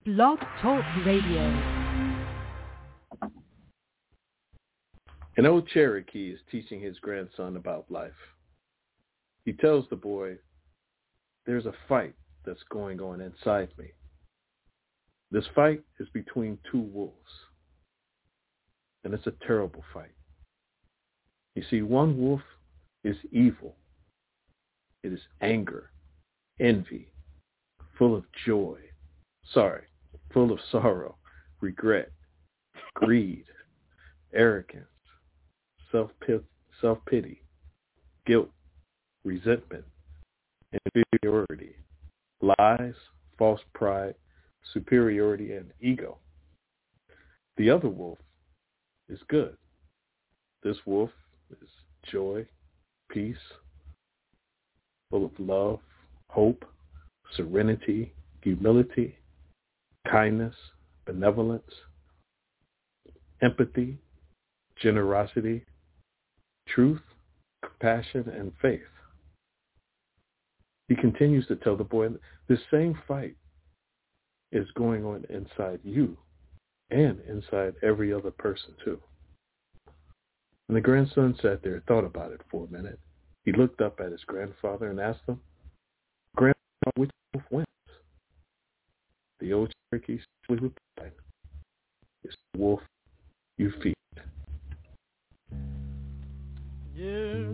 Blog Talk Radio. An old Cherokee is teaching his grandson about life. He tells the boy, "There's a fight that's going on inside me. This fight is between two wolves, and it's a terrible fight. You see, one wolf is evil. It is anger, envy, full of sorrow, regret, greed, arrogance, self-pity, guilt, resentment, inferiority, lies, false pride, superiority, and ego. The other wolf is good. This wolf is joy, peace, full of love, hope, serenity, humility, kindness, benevolence, empathy, generosity, truth, compassion, and faith." He continues to tell the boy, this same fight is going on inside you and inside every other person too. And the grandson sat there and thought about it for a minute. He looked up at his grandfather and asked him, "Grandpa, which wolf wins?" The old Cherokee simply replied, "It's the wolf you feed." Yeah.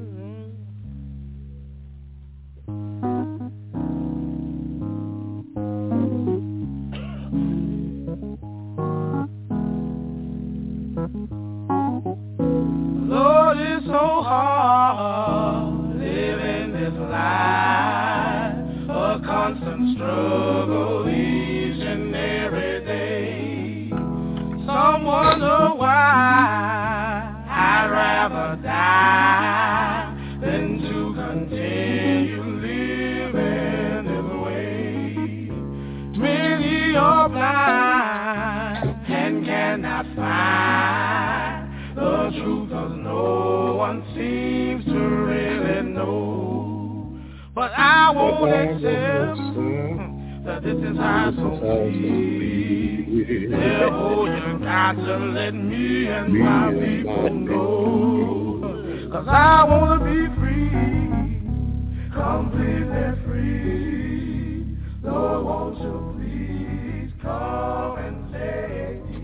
Lord, it's so hard living this life, a constant struggle each and every day. Some wonder why I'd rather die than to continue living this way. Many are blind and cannot find the truth, 'cause no one seems to really know. But I won't accept that this is how it's gonna be. Therefore you got to let me and my people know. 'Cause I wanna be free, completely free. Lord, won't you please come and save me?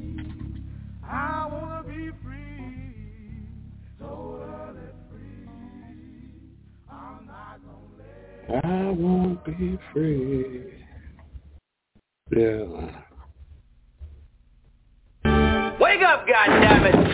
I wanna be free, totally free. I'm not gonna let I won't be free. Yeah. Wake up, goddammit!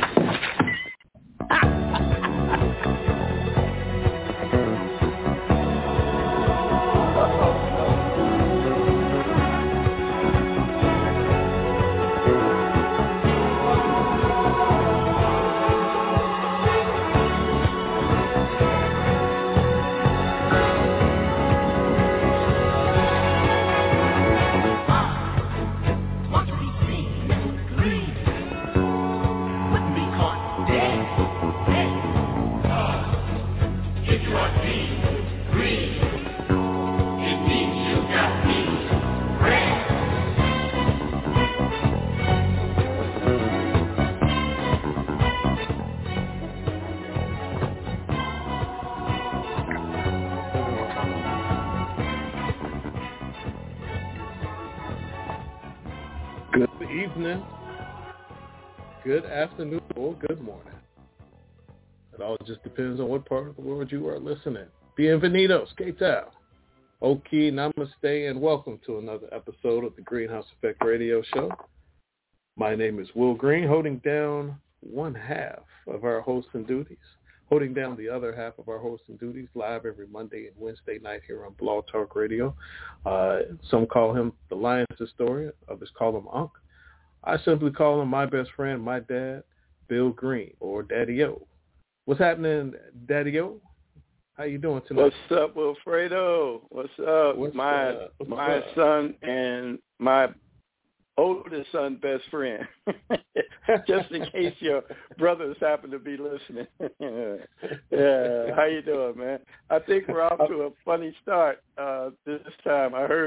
Good evening, good afternoon, or good morning. It all just depends on what part of the world you are listening. Bienvenidos, ¿qué tal? Okay, namaste, and welcome to another episode of the Greenhouse Effect Radio Show. My name is Will Green, holding down one half of our hosting duties, holding down the other half of our hosting duties live every Monday and Wednesday night here on Blog Talk Radio. Some call him the Lions historian, others call him Unc. I simply call him my best friend, my dad, Bill Green, or Daddy-O. What's happening, Daddy-O? How you doing tonight? What's up, Wilfredo? What's up? My son and my oldest son best friend, just in case your brothers happen to be listening. Yeah, how you doing, man? I think we're off to a funny start this time. I heard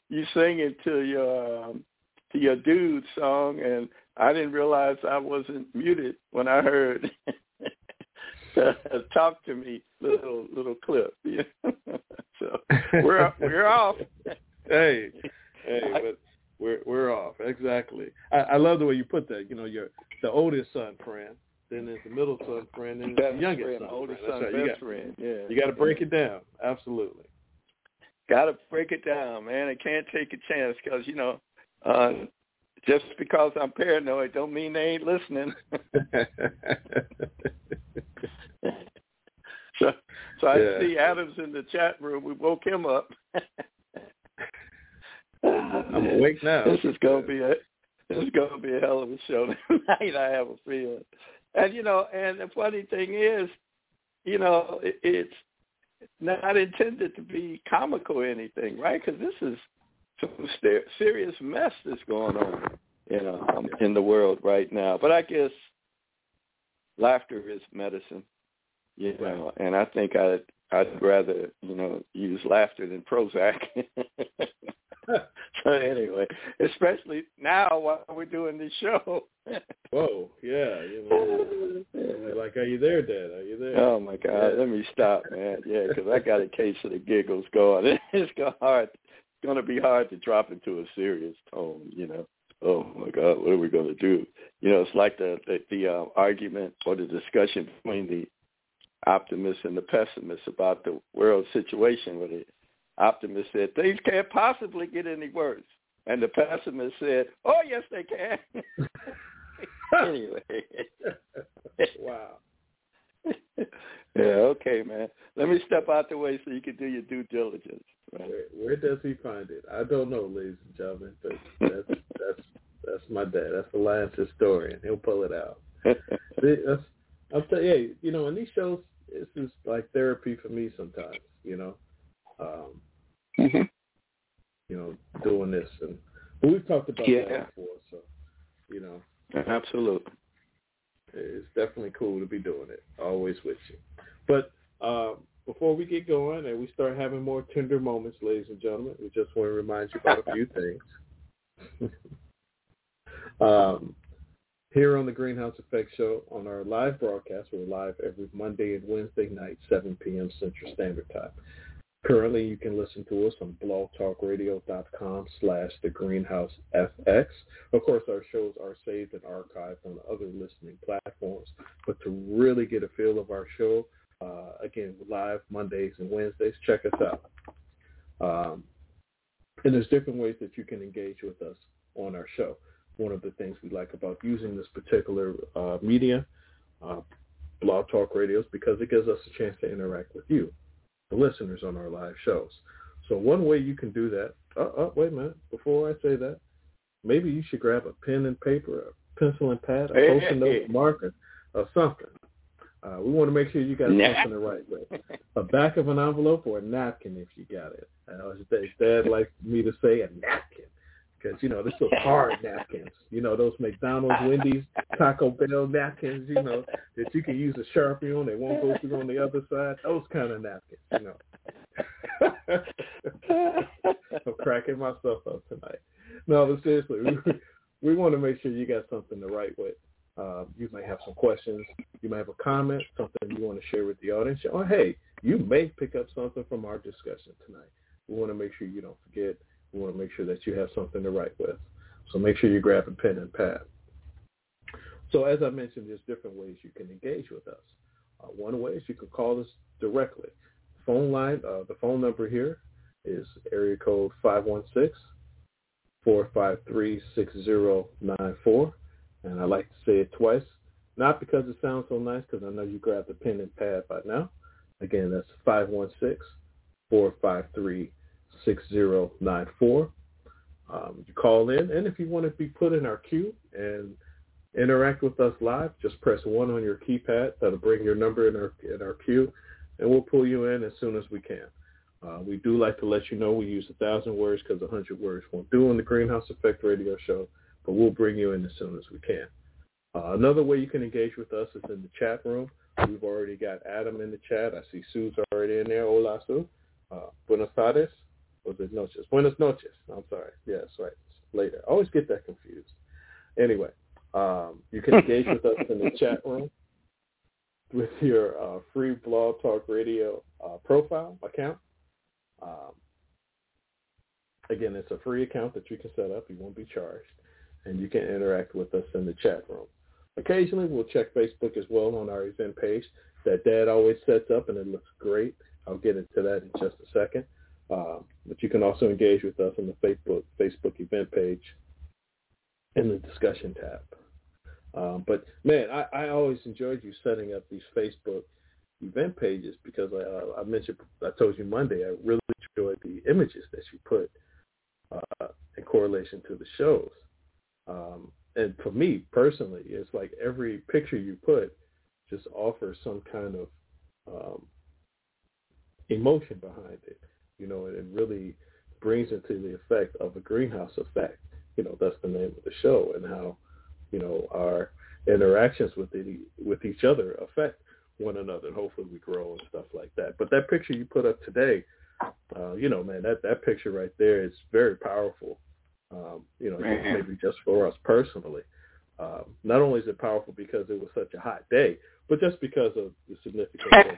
you singing to your dude song, and I didn't realize I wasn't muted when I heard "Talk to Me" little clip. Yeah. So we're off. Hey, but we're off. Exactly. I love the way you put that. You know, the oldest son friend, then there's the middle son friend, and the youngest friend, oldest son, right. Best friend. Yeah. You got to break it down. Absolutely. Got to break it down, man. I can't take a chance because, you know, just because I'm paranoid don't mean they ain't listening. So I see Adams in the chat room. We woke him up. I'm awake now. This is gonna be a hell of a show tonight. I have a feeling. And you know, and the funny thing is, you know, it's not intended to be comical or anything, right? Because this is some serious mess that's going on, you know, in the world right now. But I guess laughter is medicine, you know, and I think I'd rather, you know, use laughter than Prozac. So anyway, especially now while we're doing this show. Whoa, yeah, you know, like, are you there, Dad? Are you there? Oh my God, let me stop, man. Yeah, because I got a case of the giggles going. It's going to be hard to drop into a serious tone, you know. Oh my God, what are we going to do? You know, it's like the argument or the discussion between the optimist and the pessimist about the world situation, where the optimist said things can't possibly get any worse, and the pessimist said, "Oh yes, they can." Anyway, wow. Yeah, okay, man. Let me step out the way so you can do your due diligence. Right? Where does he find it? I don't know, ladies and gentlemen, but that's my dad. That's the Lions historian. He'll pull it out. I'll tell you, you know, in these shows, it's just like therapy for me sometimes, you know. You know, doing this, but we've talked about that before, so you know, absolutely, it's definitely cool to be doing it. Always with you. But before we get going and we start having more tender moments, ladies and gentlemen, we just want to remind you about a few things. Here on the Greenhouse Effect Show, on our live broadcast, we're live every Monday and Wednesday night, 7 p.m. Central Standard Time. Currently, you can listen to us on blogtalkradio.com/thegreenhousefx. Of course, our shows are saved and archived on other listening platforms. But to really get a feel of our show, again, live Mondays and Wednesdays, check us out. And there's different ways that you can engage with us on our show. One of the things we like about using this particular media, Blog Talk Radio, is because it gives us a chance to interact with you, the listeners, on our live shows. So one way you can do that, wait a minute, before I say that, maybe you should grab a pen and paper, a pencil and pad, a Post-it note, marker, or something. We want to make sure you got something the right way. A back of an envelope or a napkin if you got it. As Dad likes me to say, a napkin. Because, you know, this is hard napkins. You know, those McDonald's, Wendy's, Taco Bell napkins, you know, that you can use a Sharpie on. They won't go through on the other side. Those kind of napkins, you know. I'm cracking myself up tonight. No, but seriously, we want to make sure you got something to write with. You may have some questions. You may have a comment, something you want to share with the audience. Or, hey, you may pick up something from our discussion tonight. We want to make sure you don't forget. We want to make sure that you have something to write with. So make sure you grab a pen and pad. So as I mentioned, there's different ways you can engage with us. One way is you can call us directly. Phone line, the phone number here is area code 516-453-6094. And I like to say it twice, not because it sounds so nice, because I know you grabbed the pen and pad by now. Again, that's 516-453-6094. You call in, and if you want to be put in our queue and interact with us live, just press 1 on your keypad. That'll bring your number in our queue, and we'll pull you in as soon as we can. We do like to let you know we use 1,000 words because 100 words won't do on the Greenhouse Effect Radio Show, but we'll bring you in as soon as we can. Another way you can engage with us is in the chat room. We've already got Adam in the chat. I see Sue's already in there. Hola, Sue. Buenos tardes. Was it noches? Buenas noches. I'm sorry. Yes, right. Later. I always get that confused. Anyway, you can engage with us in the chat room with your free Blog Talk Radio profile account. Again, it's a free account that you can set up. You won't be charged. And you can interact with us in the chat room. Occasionally, we'll check Facebook as well on our event page that Dad always sets up, and it looks great. I'll get into that in just a second. But you can also engage with us on the Facebook event page in the discussion tab. But, man, I always enjoyed you setting up these Facebook event pages because I told you Monday, I really enjoyed the images that you put in correlation to the shows. And for me personally, it's like every picture you put just offers some kind of emotion behind it, and it really brings it to the effect of a greenhouse effect. That's the name of the show, and how, our interactions with each other affect one another, and hopefully we grow and stuff like that. But that picture you put up today, man, that picture right there is very powerful. Maybe just for us personally. Not only is it powerful because it was such a hot day, but just because of the significance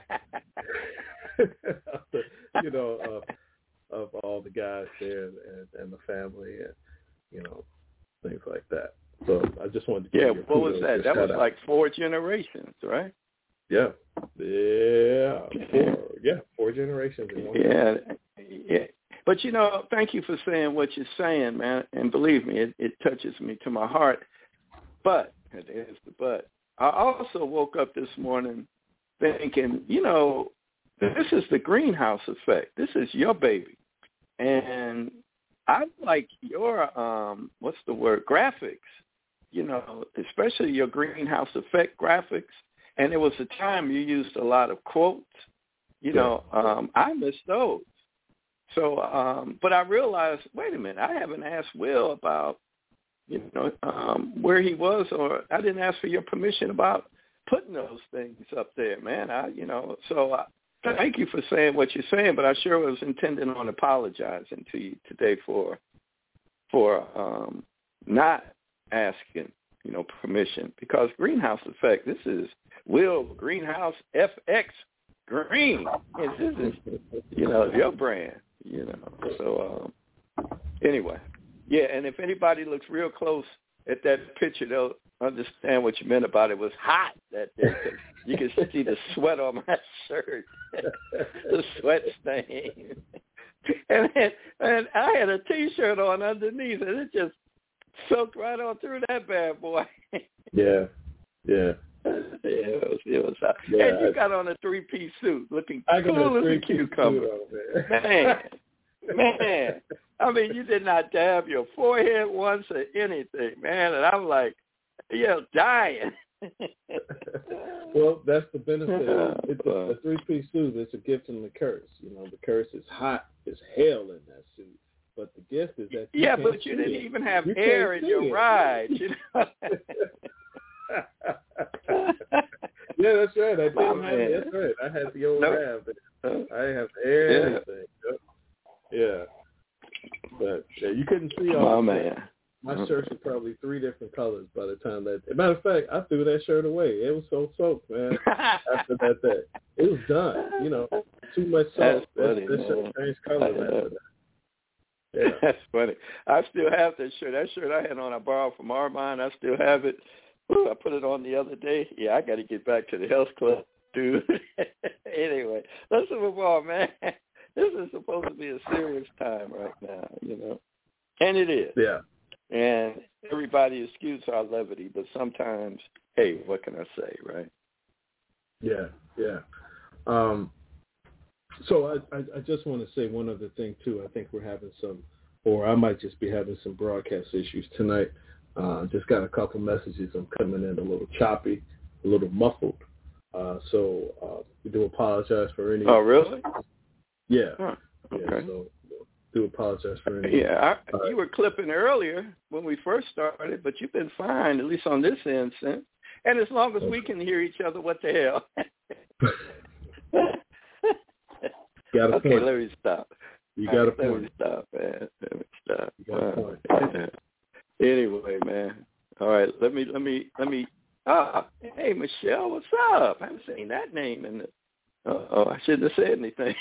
of all the guys there and the family and, things like that. So I just wanted to give you a what was that? That was like 4 generations, right? Yeah. 4 generations in one. Yeah. But, thank you for saying what you're saying, man. And believe me, it touches me to my heart. But, there's the but, I also woke up this morning thinking, this is the greenhouse effect. This is your baby. And I like your, graphics, especially your greenhouse effect graphics. And there was a time you used a lot of quotes. I miss those. So, but I realized, wait a minute, I haven't asked Will about, where he was, or I didn't ask for your permission about putting those things up there, man. Thank you for saying what you're saying, but I sure was intending on apologizing to you today for not asking, permission, because greenhouse effect, this is Will Greenhouse FX Green. And this is, your brand. So anyway, yeah, and if anybody looks real close at that picture, they'll understand what you meant about it was hot that day. You can see the sweat on my shirt, the sweat stain, and I had a T-shirt on underneath, and it just soaked right on through that bad boy. Yeah. It was hot. Yeah, and you got on a 3-piece suit, looking cool as a cucumber. Man. I mean, you did not dab your forehead once or anything, man. And I'm like, dying. Well, that's the benefit. It's a 3-piece suit. It's a gift and the curse. The curse is hot as hell in that suit. But the gift is that but you didn't even have air in your ride. Yeah, that's right. I didn't have it. That's right. I had the old rab. I have air and everything. Yeah. But you couldn't see all that. My shirts were probably 3 different colors by the time that. As a matter of fact, I threw that shirt away. It was so soaked, man. After that, it was done. Too much soap. That shirt changed colors after that. Yeah. That's funny. I still have that shirt. That shirt I had on, I borrowed from Armand. I still have it. I put it on the other day. Yeah, I got to get back to the health club, dude. Anyway, let's move on, man. This is supposed to be a serious time right now, and it is. Yeah. And everybody excuse our levity, but sometimes, hey, what can I say, right? Yeah. So I just want to say one other thing, too. I think we're having I might just be having some broadcast issues tonight. Just got a couple messages. I'm coming in a little choppy, a little muffled. So we do apologize for any. Oh, really? Yeah. Huh. Okay. Yeah, so do apologize for any. Yeah, you were clipping earlier when we first started, but you've been fine, at least on this instance. And as long as we can hear each other, what the hell? Got a point. Let me stop. You got a point. Let me stop, man. Let me stop. You got a point. Anyway, man. All right, let me. Hey, Michelle, what's up? I haven't seen that name in the. I shouldn't have said anything.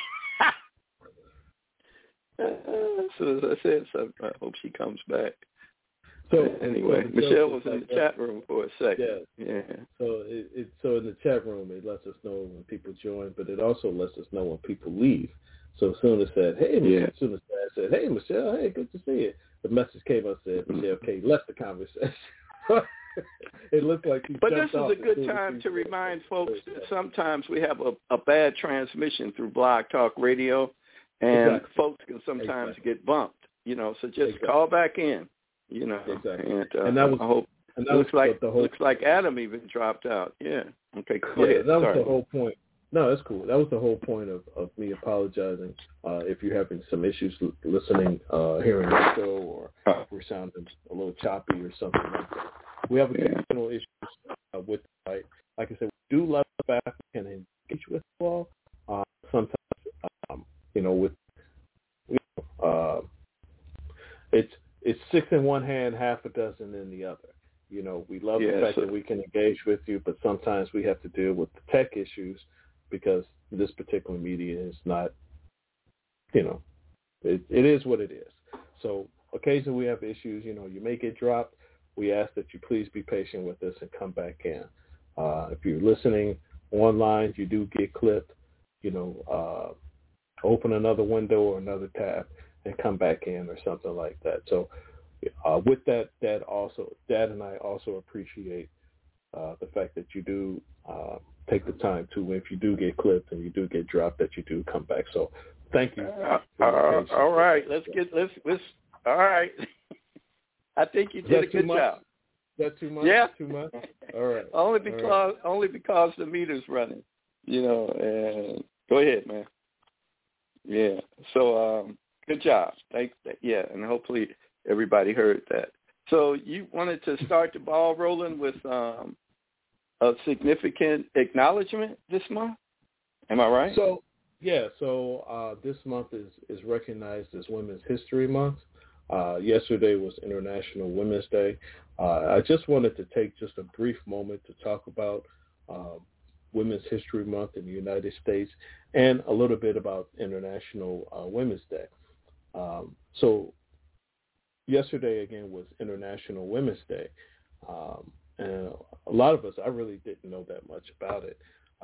As soon as I said something, I hope she comes back. So anyway, Michelle was in the chat room for a second. Yeah. So so in the chat room, it lets us know when people join, but it also lets us know when people leave. So as soon as said, hey, Michelle, as soon as I said, hey, Michelle, hey, good to see you, the message came up said, Michelle K left the conversation. It looked like he But this jumped off is a good time to remind folks that sometimes we have a bad transmission through Blog Talk Radio, and folks can sometimes get bumped, so just call back in, Exactly. And that was, I hope, and that looks like Adam even dropped out. Yeah. Okay, go ahead. That was the whole point. No, that's cool. That was the whole point of me apologizing if you're having some issues listening, hearing the show, or if we're sounding a little choppy or something like that. We have occasional issues with the site. Like I said, we do love the fact we can engage with you all. Sometimes, it's six in one hand, half a dozen in the other. We love the fact that we can engage with you, but sometimes we have to deal with the tech issues because this particular media is not, it is what it is. So occasionally we have issues, you may get dropped. We ask that you please be patient with us and come back in. If you're listening online, you do get clipped, open another window or another tab and come back in or something like that. So with that, Dad and I also appreciate the fact that you do take the time to, if you do get clipped and you do get dropped, that you do come back. So thank you. All right. All right. I think you did a good job. Is that too much? Yeah. Too much? All right. Only because the meter's running, and go ahead, man. Yeah. So good job. Thanks. Yeah, and hopefully everybody heard that. So you wanted to start the ball rolling with a significant acknowledgement this month? Am I right? So this month is recognized as Women's History Month. Yesterday was International Women's Day. I just wanted to take just a brief moment to talk about Women's History Month in the United States and a little bit about International Women's Day. So yesterday, again, was International Women's Day. And a lot of us, I really didn't know that much about it.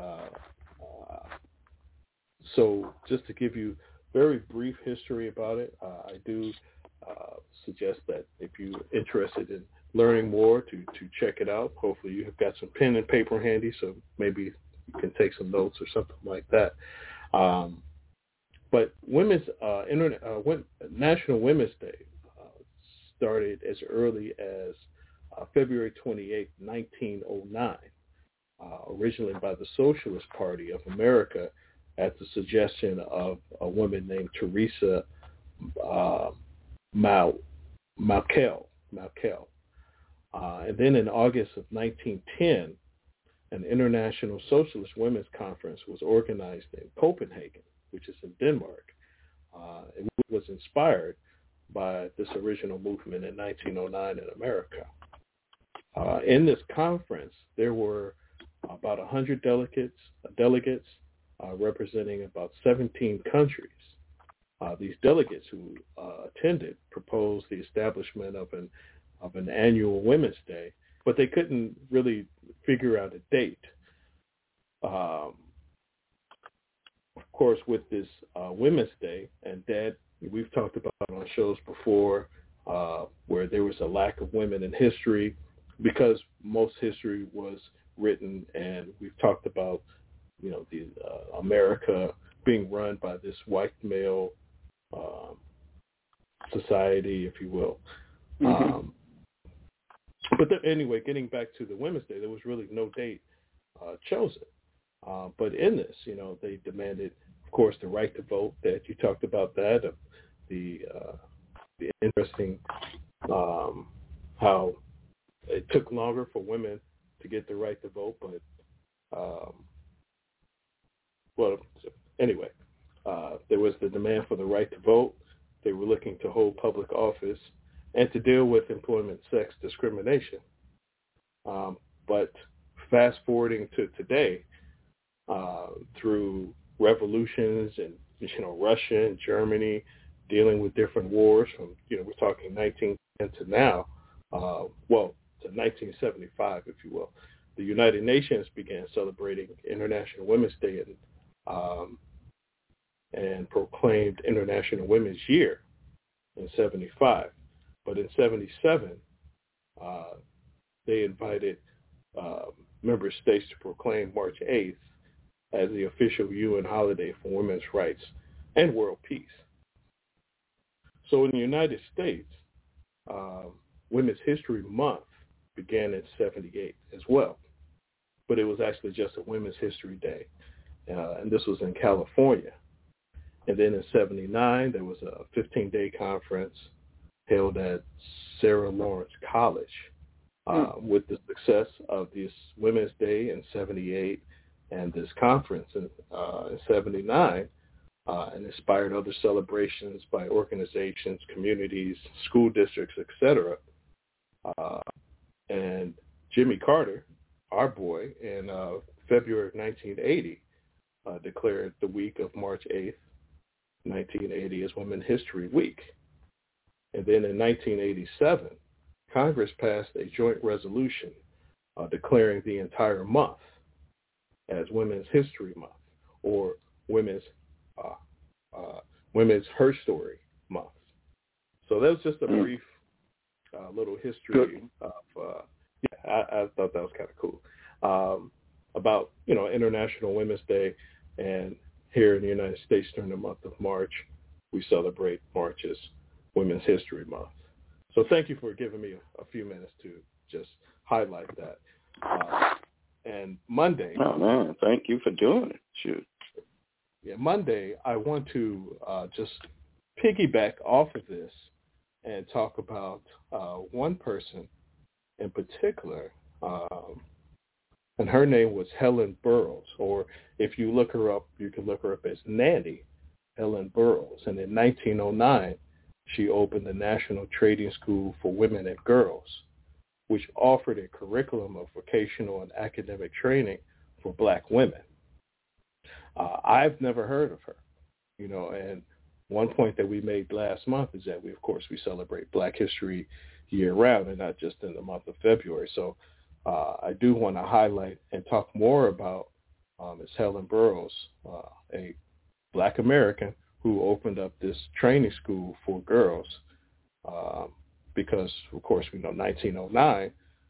So just to give you very brief history about it, I do suggest that if you're interested in learning more, to check it out. Hopefully you have got some pen and paper handy, so maybe you can take some notes or something like that. But National Women's Day started as early as February 28, 1909, originally by the Socialist Party of America at the suggestion of a woman named Teresa Malkel. And then in August of 1910, an International Socialist Women's Conference was organized in Copenhagen, which is in Denmark. It was inspired by this original movement in 1909 in America. In this conference, there were about 100 delegates representing about 17 countries. These delegates who attended proposed the establishment of an annual Women's Day, but they couldn't really figure out a date. Of course, with this Women's Day, and Dad, we've talked about on shows before where there was a lack of women in history because most history was written, and we've talked about, the America being run by this white male society, if you will. Mm-hmm. But anyway, getting back to the Women's Day, there was really no date chosen. But in this, they demanded, of course, the right to vote. That you talked about that, the interesting how it took longer for women to get the right to vote. But anyway, There was the demand for the right to vote. They were looking to hold public office and to deal with employment sex discrimination. But fast forwarding to today, through revolutions and, Russia and Germany dealing with different wars from, we're talking 1910 to now, to 1975, if you will, the United Nations began celebrating International Women's Day and proclaimed International Women's Year in 75. But in 77, they invited member states to proclaim March 8th as the official UN holiday for women's rights and world peace. So in the United States, Women's History Month began in 78 as well. But it was actually just a Women's History Day. And this was in California. And then in 79, there was a 15-day conference held at Sarah Lawrence College with the success of this Women's Day in 78 and this conference in 79 and inspired other celebrations by organizations, communities, school districts, etc. And Jimmy Carter, our boy, in February of 1980, declared the week of March 8th, 1980 as Women's History Week. And then in 1987, Congress passed a joint resolution declaring the entire month as Women's History Month, or Women's Her Story Month. So that was just a brief little history of, I thought that was kind of cool, about, International Women's Day. And here in the United States during the month of March, we celebrate March as Women's History Month. So thank you for giving me a few minutes to just highlight that. And Monday. Oh, man, thank you for doing it. Shoot. Yeah, Monday, I want to just piggyback off of this and talk about one person in particular, and her name was Helen Burroughs, or if you look her up, you can look her up as Nanny Helen Burroughs. And in 1909, she opened the National Trading School for Women and Girls, which offered a curriculum of vocational and academic training for black women. I've never heard of her, and one point that we made last month is that we celebrate Black History year-round and not just in the month of February. So I do want to highlight and talk more about Ms. Helen Burroughs, a black American who opened up this training school for girls because, of course, we know 1909,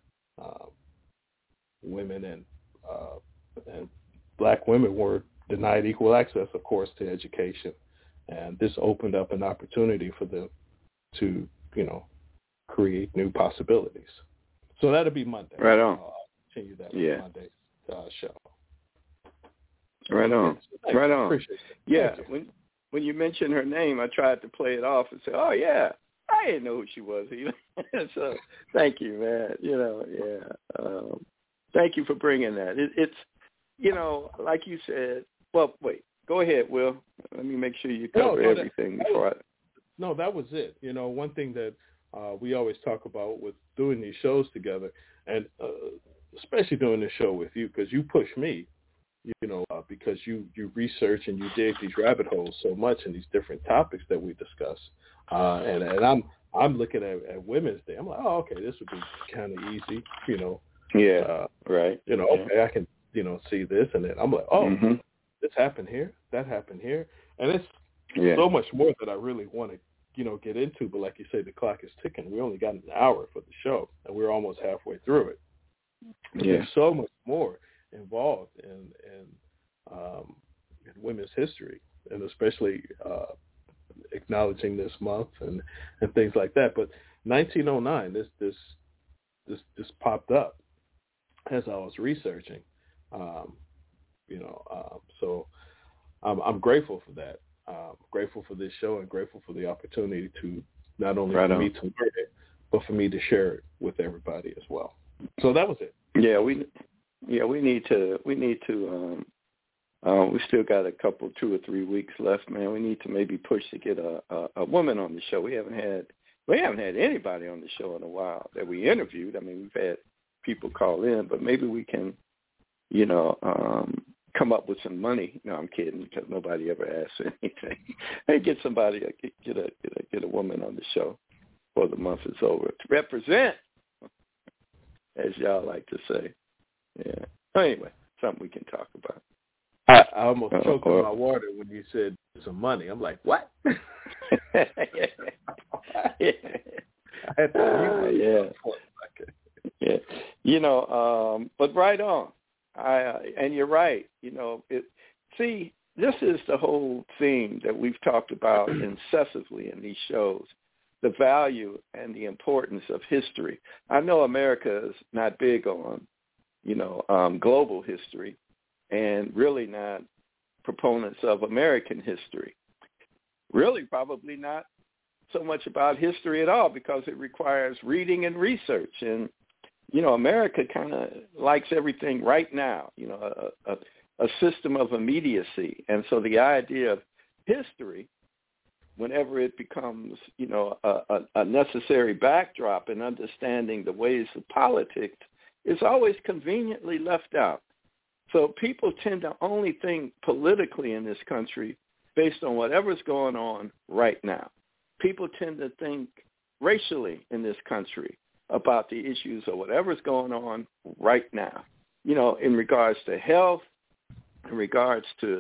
women and black women were denied equal access, of course, to education. And this opened up an opportunity for them to, create new possibilities. So that'll be Monday. Right on. I'll continue that with Monday's show. Right on. Right on. Appreciate it. Yeah. When you mentioned her name, I tried to play it off and say, "Oh yeah, I didn't know who she was either." So thank you, man. Thank you for bringing that. It's like you said. Well, wait. Go ahead, Will. Let me make sure you cover everything before I. No, that was it. One thing that we always talk about with doing these shows together, and especially doing this show with you, because you push me, because you research and you dig these rabbit holes so much in these different topics that we discuss. And I'm looking at Women's Day. I'm like, oh, okay, this would be kind of easy, Yeah, right. Okay, I can, see this. And then I'm like, oh, this happened here, that happened here. And it's so much more that I really want to, get into. But like you say, the clock is ticking. We only got an hour for the show, and we're almost halfway through it. There's so much more involved in women's history, and especially acknowledging this month and things like that. But 1909, this popped up as I was researching. So I'm grateful for that. Grateful for this show and grateful for the opportunity to not only for me to learn it, but for me to share it with everybody as well. So that was it. Yeah, we need to We still got 2 or 3 weeks left, man. We need to maybe push to get a woman on the show. We haven't had anybody on the show in a while that we interviewed. I mean, we've had people call in, but maybe we can, come up with some money. No, I'm kidding, because nobody ever asks for anything. Hey, get somebody, get a woman on the show before the month is over to represent, as y'all like to say. Yeah. Anyway, something we can talk about. I almost choked on my water when you said some money. I'm like, what? Yeah. But right on. And you're right. This is the whole theme that we've talked about incessantly in these shows, the value and the importance of history. I know America is not big on, global history, and really not proponents of American history. Really probably not so much about history at all, because it requires reading and research. And, America kind of likes everything right now, a system of immediacy. And so the idea of history, whenever it becomes, a necessary backdrop in understanding the ways of politics, is always conveniently left out. So people tend to only think politically in this country based on whatever's going on right now. People tend to think racially in this country about the issues of whatever's going on right now, in regards to health, in regards to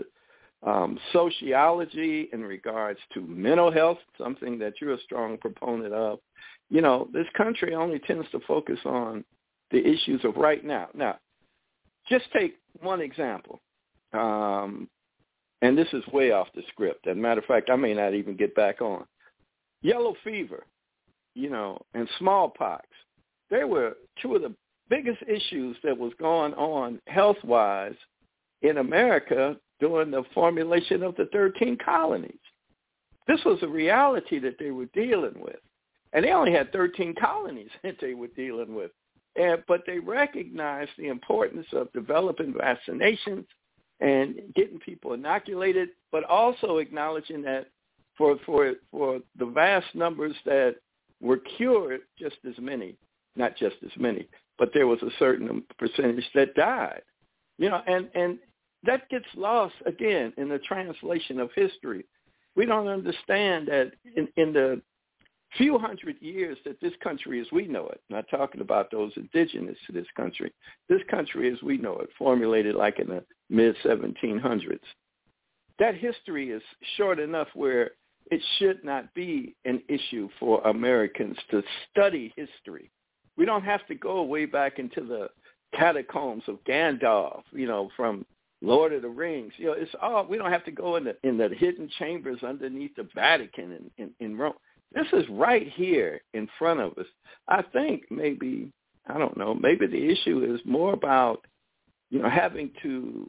sociology, in regards to mental health, something that you're a strong proponent of. This country only tends to focus on the issues of right now. Now, just take one example, and this is way off the script. As a matter of fact, I may not even get back on. Yellow fever, and smallpox. They were two of the biggest issues that was going on health-wise in America during the formulation of the 13 colonies. This was a reality that they were dealing with. And they only had 13 colonies that they were dealing with. But they recognized the importance of developing vaccinations and getting people inoculated, but also acknowledging that for the vast numbers that were cured, just as many, not just as many, but there was a certain percentage that died. And that gets lost, again, in the translation of history. We don't understand that in the few hundred years that this country as we know it, not talking about those indigenous to this country as we know it, formulated like in the mid-1700s, that history is short enough where it should not be an issue for Americans to study history. We don't have to go way back into the catacombs of Gandalf, from Lord of the Rings. It's all, we don't have to go in the hidden chambers underneath the Vatican in Rome. This is right here in front of us. I think maybe the issue is more about, having to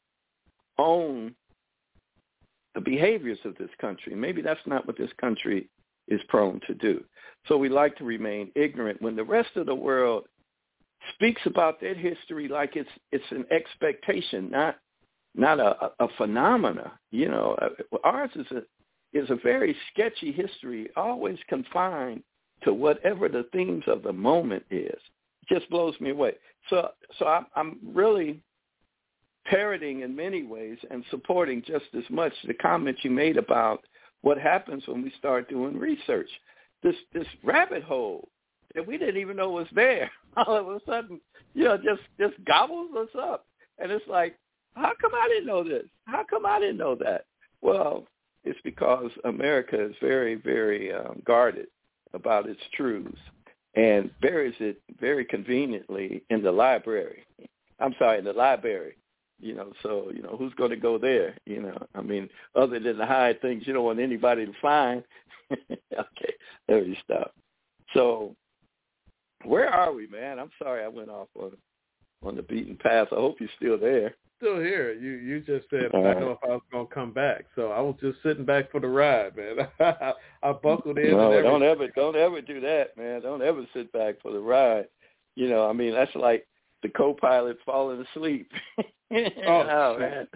own the behaviors of this country. Maybe that's not what this country is prone to do. So we like to remain ignorant when the rest of the world speaks about their history like it's an expectation, not a phenomena. Ours is a very sketchy history, always confined to whatever the themes of the moment is. It just blows me away. So I'm really parroting in many ways and supporting just as much the comment you made about what happens when we start doing research. This rabbit hole that we didn't even know was there, all of a sudden, just gobbles us up. And it's like, how come I didn't know this? How come I didn't know that? Well, it's because America is very, very guarded about its truths and buries it very conveniently in the library. In the library. So, who's going to go there? Other than to hide things you don't want anybody to find. Okay, there we stop. So where are we, man? I'm sorry I went off on the beaten path. I hope you're still there. Still here. You just said I don't know if I was going to come back. So I was just sitting back for the ride, man. I buckled in. No, don't ever do that, man. Don't ever sit back for the ride. That's like the co-pilot falling asleep. Man.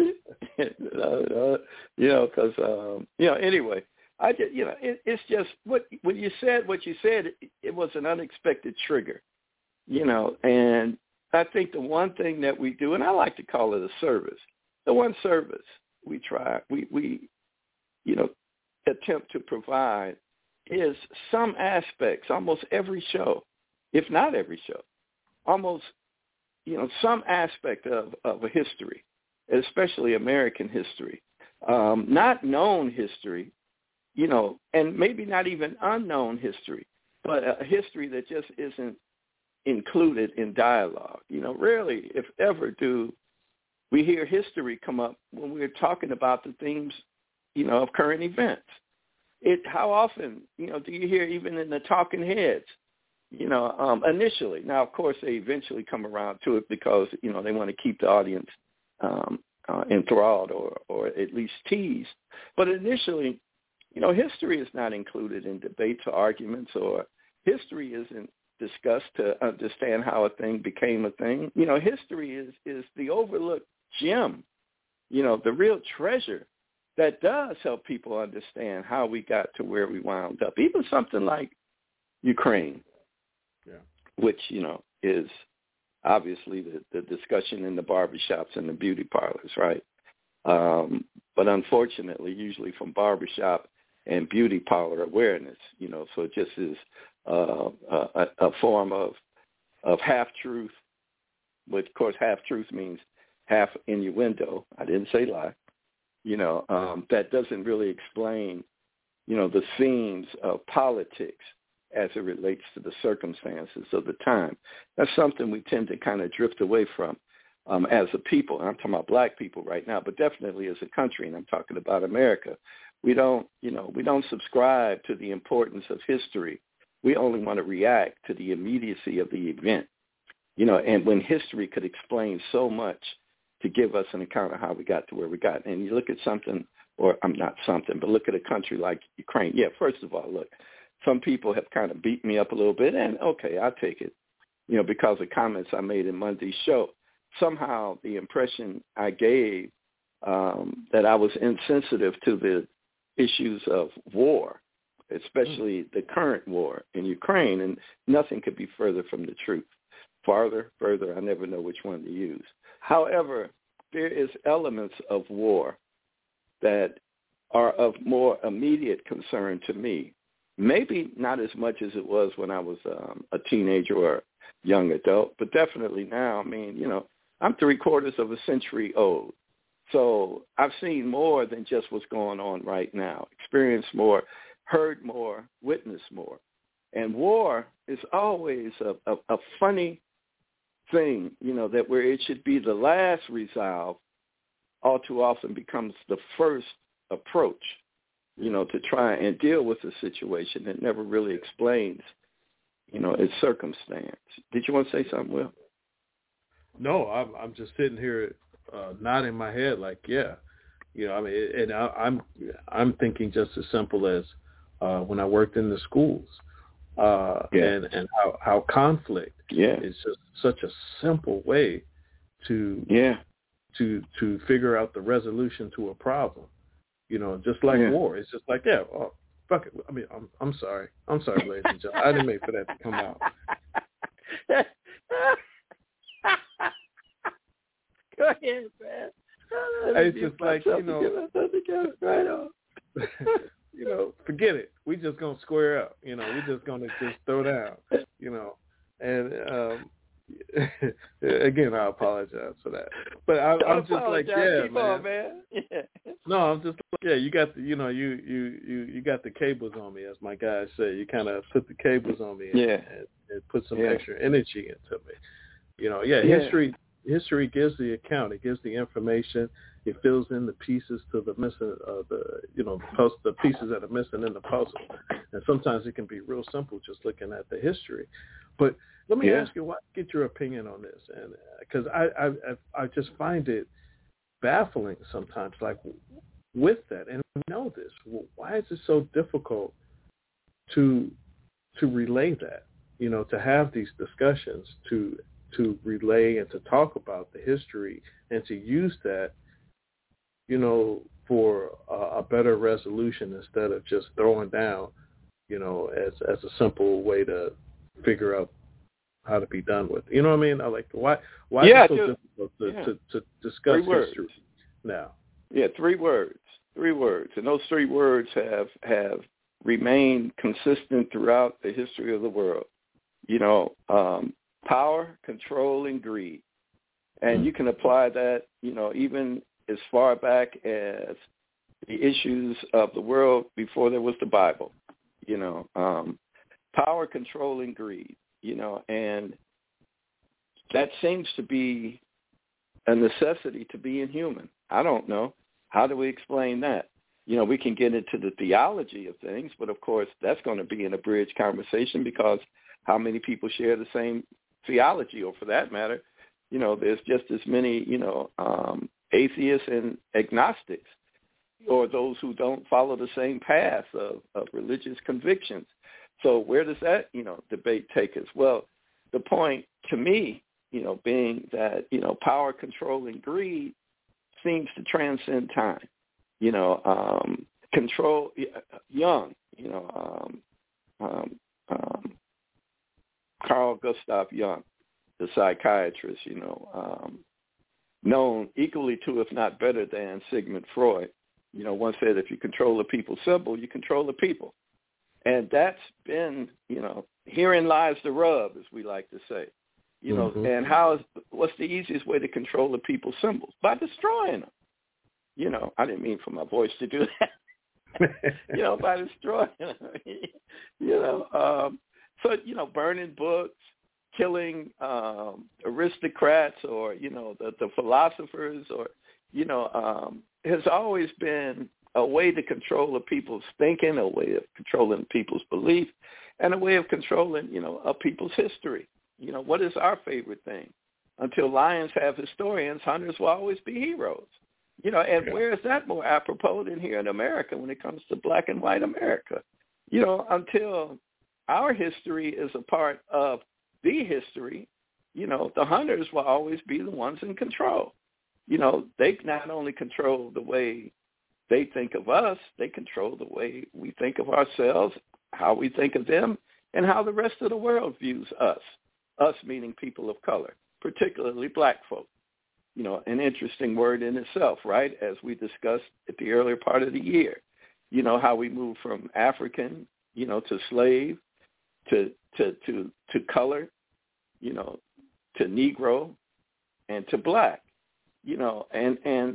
Because anyway, I just it's just when you said what you said, it was an unexpected trigger, and I think the one thing that we do, and I like to call it a service, the one service we try, we attempt to provide is some aspects, almost every show, if not every show, almost, some aspect of a history, especially American history, not known history, and maybe not even unknown history, but a history that just isn't included in dialogue. Rarely, if ever, do we hear history come up when we're talking about the themes, of current events. How often, do you hear even in the talking heads, initially? Now, of course, they eventually come around to it because, they want to keep the audience enthralled or at least teased. But initially, history is not included in debates or arguments, or history isn't discussed to understand how a thing became a thing. History is the overlooked gem, the real treasure that does help people understand how we got to where we wound up. Even something like Ukraine, which, is obviously the discussion in the barbershops and the beauty parlors, right? But unfortunately, usually from barbershop and beauty parlor awareness, so it just is a form of half-truth, which, of course, half-truth means half innuendo. I didn't say lie. That doesn't really explain, the themes of politics as it relates to the circumstances of the time. That's something we tend to kind of drift away from as a people. And I'm talking about black people right now, but definitely as a country, and I'm talking about America. We don't subscribe to the importance of history. We only want to react to the immediacy of the event, and when history could explain so much to give us an account of how we got to where we got. And you look at something, or I'm not something, but look at a country like Ukraine. Yeah, first of all, look, some people have kind of beat me up a little bit, and okay, I'll take it, because of comments I made in Monday's show. Somehow the impression I gave that I was insensitive to the issues of war, especially the current war in Ukraine, and nothing could be further from the truth. Farther, further, I never know which one to use. However, there is elements of war that are of more immediate concern to me. Maybe not as much as it was when I was a teenager or a young adult, but definitely now. I mean, I'm 3/4 of a century old. So I've seen more than just what's going on right now, experienced more, heard more, witnessed more. And war is always a funny thing, that where it should be the last resolve, all too often becomes the first approach, to try and deal with a situation that never really explains, its circumstance. Did you want to say something, Will? No, I'm just sitting here nodding my head like, yeah. And I'm thinking just as simple as when I worked in the schools. And how conflict is just such a simple way to figure out the resolution to a problem. Just like war. It's just like, fuck it. I mean, I'm sorry, ladies and gentlemen. I didn't mean for that to come out. Go ahead, man. It's just like, right on. Forget it. We just gonna square up. We're just gonna just throw down. And again, I apologize for that. But I'm just like, man. No, I'm just like, you got the, you got the cables on me, as my guys say. You kind of put the cables on me and put some extra energy into me. History gives the account. It gives the information. It fills in the pieces to the missing, the pieces that are missing in the puzzle. And sometimes it can be real simple just looking at the history. But let me ask you, get your opinion on this, and because I just find it baffling sometimes. Like with that, and we know this. Why is it so difficult to relay that? To have these discussions, to to relay and to talk about the history and to use that, for a better resolution instead of just throwing down, as a simple way to figure out how to be done with it. You know what I mean? I like why is it so difficult to discuss history now? Yeah, 3 words. 3 words. And those 3 words have remained consistent throughout the history of the world. Power, control, and greed. And you can apply that, even as far back as the issues of the world before there was the Bible. Power, control, and greed. And that seems to be a necessity to being human. I don't know. How do we explain that? We can get into the theology of things, but of course that's going to be an abridged conversation because how many people share the same theology, or for that matter, there's just as many, atheists and agnostics, or those who don't follow the same path of religious convictions. So where does that, debate take us? Well, the point to me, being that, power, control, and greed seems to transcend time. Control, Jung, Carl Gustav Jung, the psychiatrist, known equally to, if not better than, Sigmund Freud, once said, if you control the people's symbol, you control the people. And that's been, herein lies the rub, as we like to say. And what's the easiest way to control the people's symbols? By destroying them. I didn't mean for my voice to do that. By destroying them. So, burning books, killing aristocrats, or, the philosophers, or, has always been a way to control the people's thinking, a way of controlling people's belief, and a way of controlling, a people's history. What is our favorite thing? Until lions have historians, hunters will always be heroes. And where is that more apropos than here in America when it comes to black and white America? Until our history is a part of the history, the hunters will always be the ones in control. They not only control the way they think of us, they control the way we think of ourselves, how we think of them, and how the rest of the world views us. Us meaning people of color, particularly black folk. An interesting word in itself, right? As we discussed at the earlier part of the year, how we move from African, to slave, to color, to Negro, and to black, and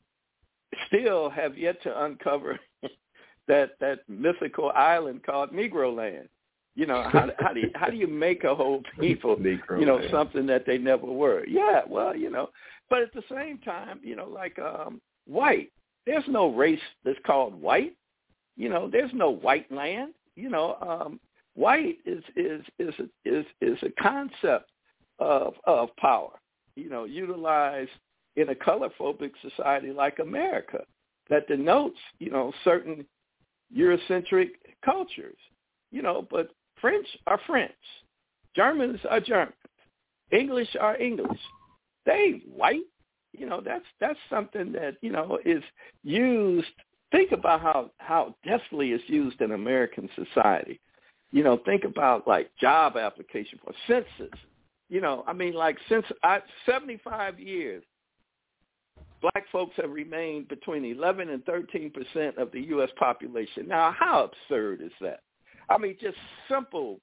still have yet to uncover that mythical island called Negro Land. How do you make a whole people, Negro something that they never were? Yeah, well, but at the same time, like white, there's no race that's called white. There's no white land. White is a concept of power, utilized in a color-phobic society like America that denotes, certain Eurocentric cultures, but French are French, Germans are Germans, English are English. They ain't white. That's something that, is used. Think about how deftly it's used in American society. Think about like job application for census. Since 75 years, black folks have remained between 11 and 13% of the U.S. population. Now, how absurd is that? Just simple.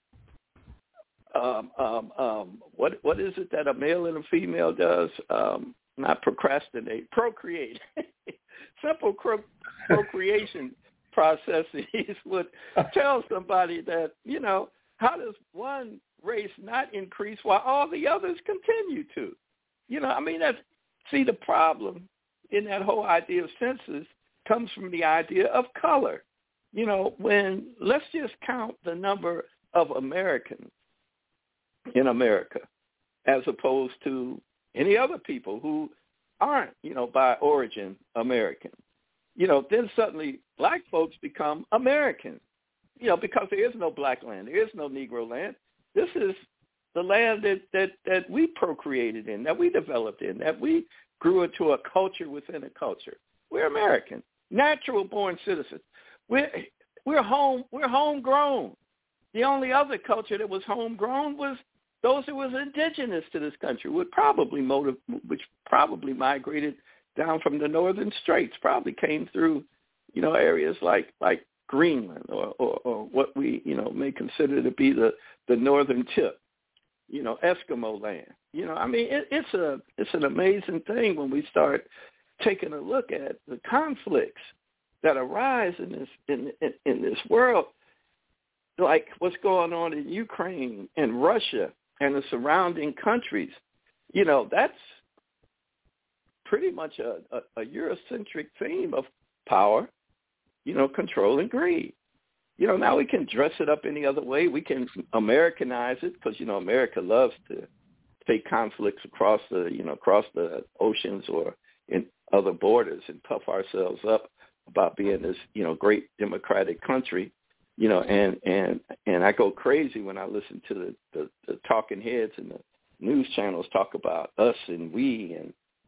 What is it that a male and a female does? Not procrastinate, procreate. Simple procreation processes would tell somebody that, how does one race not increase while all the others continue to? See, the problem in that whole idea of census comes from the idea of color. When let's just count the number of Americans in America as opposed to any other people who aren't, by origin American. Then suddenly black folks become Americans, because there is no black land. There is no Negro land. This is the land that we procreated in, that we developed in, that we grew into a culture within a culture. We're American, natural-born citizens. We're homegrown. The only other culture that was homegrown was those who was indigenous to this country, which probably migrated down from the northern straits, probably came through, areas like Greenland or what we, may consider to be the northern tip, Eskimo land. It's an amazing thing when we start taking a look at the conflicts that arise in this world, like what's going on in Ukraine and Russia and the surrounding countries. That's pretty much a Eurocentric theme of power, control and greed. Now we can dress it up any other way. We can Americanize it because, America loves to take conflicts across the oceans or in other borders and puff ourselves up about being this, great democratic country, and I go crazy when I listen to the talking heads and the news channels talk about us and we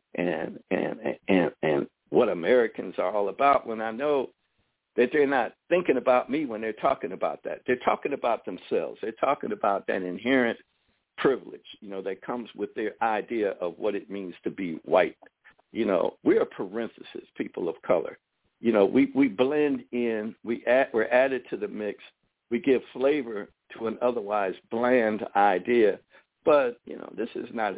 and what Americans are all about, when I know that they're not thinking about me when they're talking about that. They're talking about themselves. They're talking about that inherent privilege, that comes with their idea of what it means to be white. We're a parenthesis, people of color. We blend in, we're added to the mix. We give flavor to an otherwise bland idea. But, this is not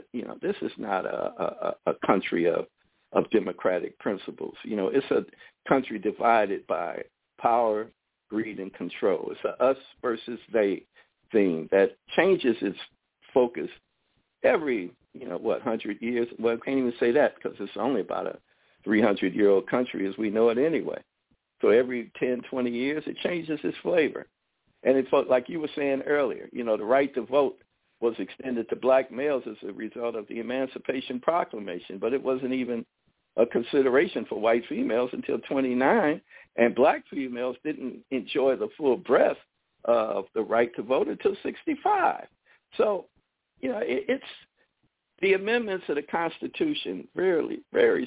a country of democratic principles. It's a country divided by power, greed, and control. It's a us versus they theme that changes its focus every, 100 years. Well, I can't even say that because it's only about a 300-year-old country as we know it anyway. So every 10, 20 years, it changes its flavor. And it's like you were saying earlier, the right to vote was extended to black males as a result of the Emancipation Proclamation, but it wasn't even a consideration for white females until 29, and black females didn't enjoy the full breadth of the right to vote until 65. So, it's the amendments of the Constitution, very, very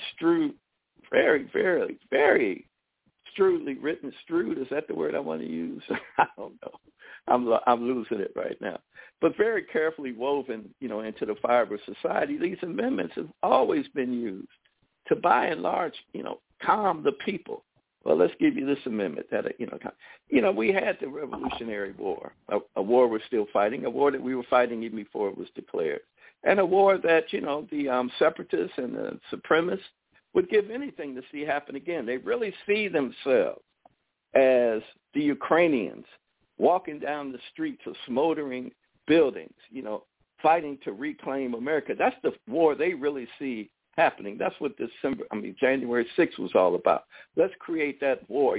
very, very, very shrewdly written. Shrewd, is that the word I want to use? I don't know. I'm losing it right now. But very carefully woven, into the fiber of society. These amendments have always been used to, by and large, calm the people. Well, let's give you this amendment that, we had the Revolutionary War, a war we're still fighting, a war that we were fighting even before it was declared, and a war that, the separatists and the supremacists would give anything to see happen again. They really see themselves as the Ukrainians walking down the streets of smoldering buildings, fighting to reclaim America. That's the war they really see happening. That's what January 6th was all about. Let's create that war.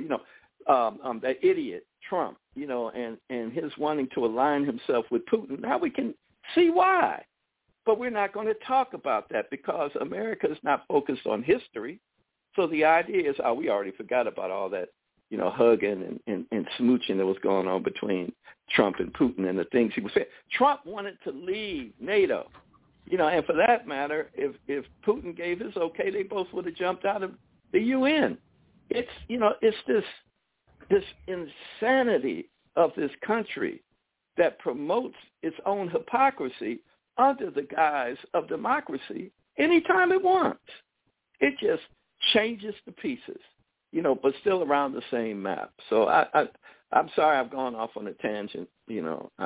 That idiot Trump, and his wanting to align himself with Putin. Now we can see why. But we're not going to talk about that because America is not focused on history. So the idea is, we already forgot about all that, hugging and smooching that was going on between Trump and Putin and the things he was saying. Trump wanted to leave NATO, and for that matter, if Putin gave his okay, they both would have jumped out of the UN. It's, it's this insanity of this country that promotes its own hypocrisy under the guise of democracy anytime it wants. It just changes the pieces, but still around the same map. So I'm sorry I've gone off on a tangent. I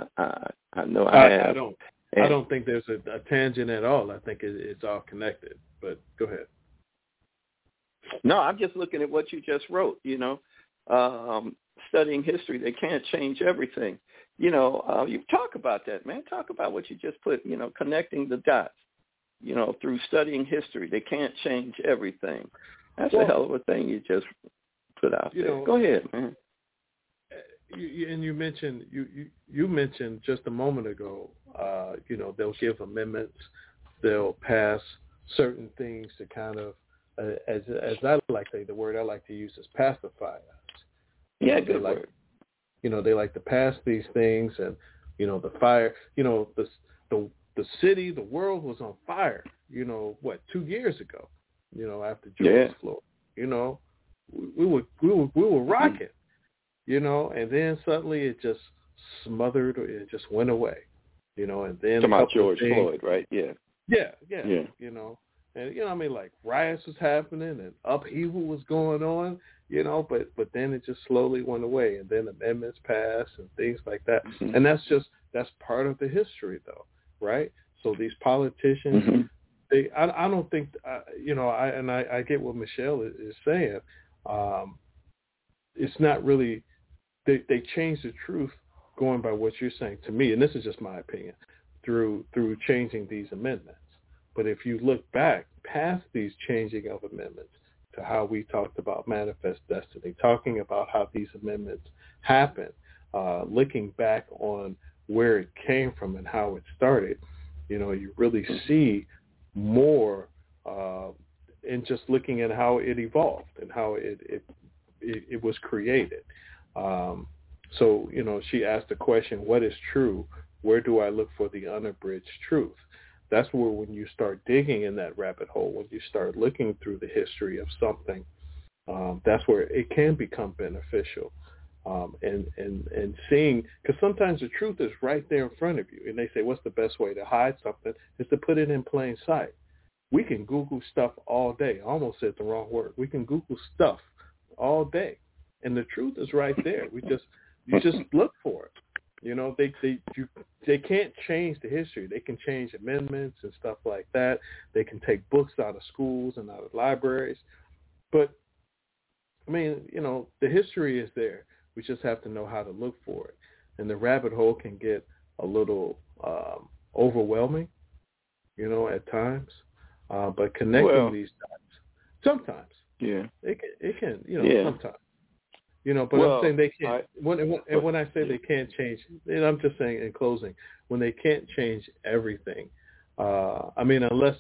know I have. I don't think there's a tangent at all. I think it's all connected. But go ahead. No, I'm just looking at what you just wrote. Studying history, they can't change everything. You talk about that, man. Talk about what you just put, connecting the dots, through studying history. They can't change everything. That's a hell of a thing you just put out there. Go ahead, man. You mentioned you mentioned just a moment ago, they'll give amendments, they'll pass certain things to kind of, as I like to say, the word I like to use is pacify us. Yeah, good word. They like to pass these things, and the fire. the city, the world was on fire. 2 years ago. After George Floyd. We were rocking. And then suddenly it just smothered. It just went away. And then about George Floyd, right? Yeah. Yeah. And like riots was happening and upheaval was going on. But then it just slowly went away, and then amendments passed and things like that. Mm-hmm. And that's part of the history, though, right? So these politicians. Mm-hmm. I don't think, I get what Michelle is saying. It's not really, they change the truth going by what you're saying to me, and this is just my opinion, through changing these amendments. But if you look back past these changing of amendments to how we talked about Manifest Destiny, talking about how these amendments happen, looking back on where it came from and how it started, you really see more in just looking at how it evolved and how it was created. So she asked the question, what is true? Where do I look for the unabridged truth? That's where, when you start digging in that rabbit hole, when you start looking through the history of something, that's where it can become beneficial. And seeing, because sometimes the truth is right there in front of you. And they say, what's the best way to hide something? Is to put it in plain sight. We can Google stuff all day. I almost said the wrong word. We can Google stuff all day. And the truth is right there. You just look for it. They can't change the history. They can change amendments and stuff like that. They can take books out of schools and out of libraries. But, the history is there. We just have to know how to look for it. And the rabbit hole can get a little overwhelming, at times. But connecting these dots, sometimes. Yeah. It can, sometimes. But I'm saying they can't. When I say they can't change, and I'm just saying in closing, when they can't change everything, unless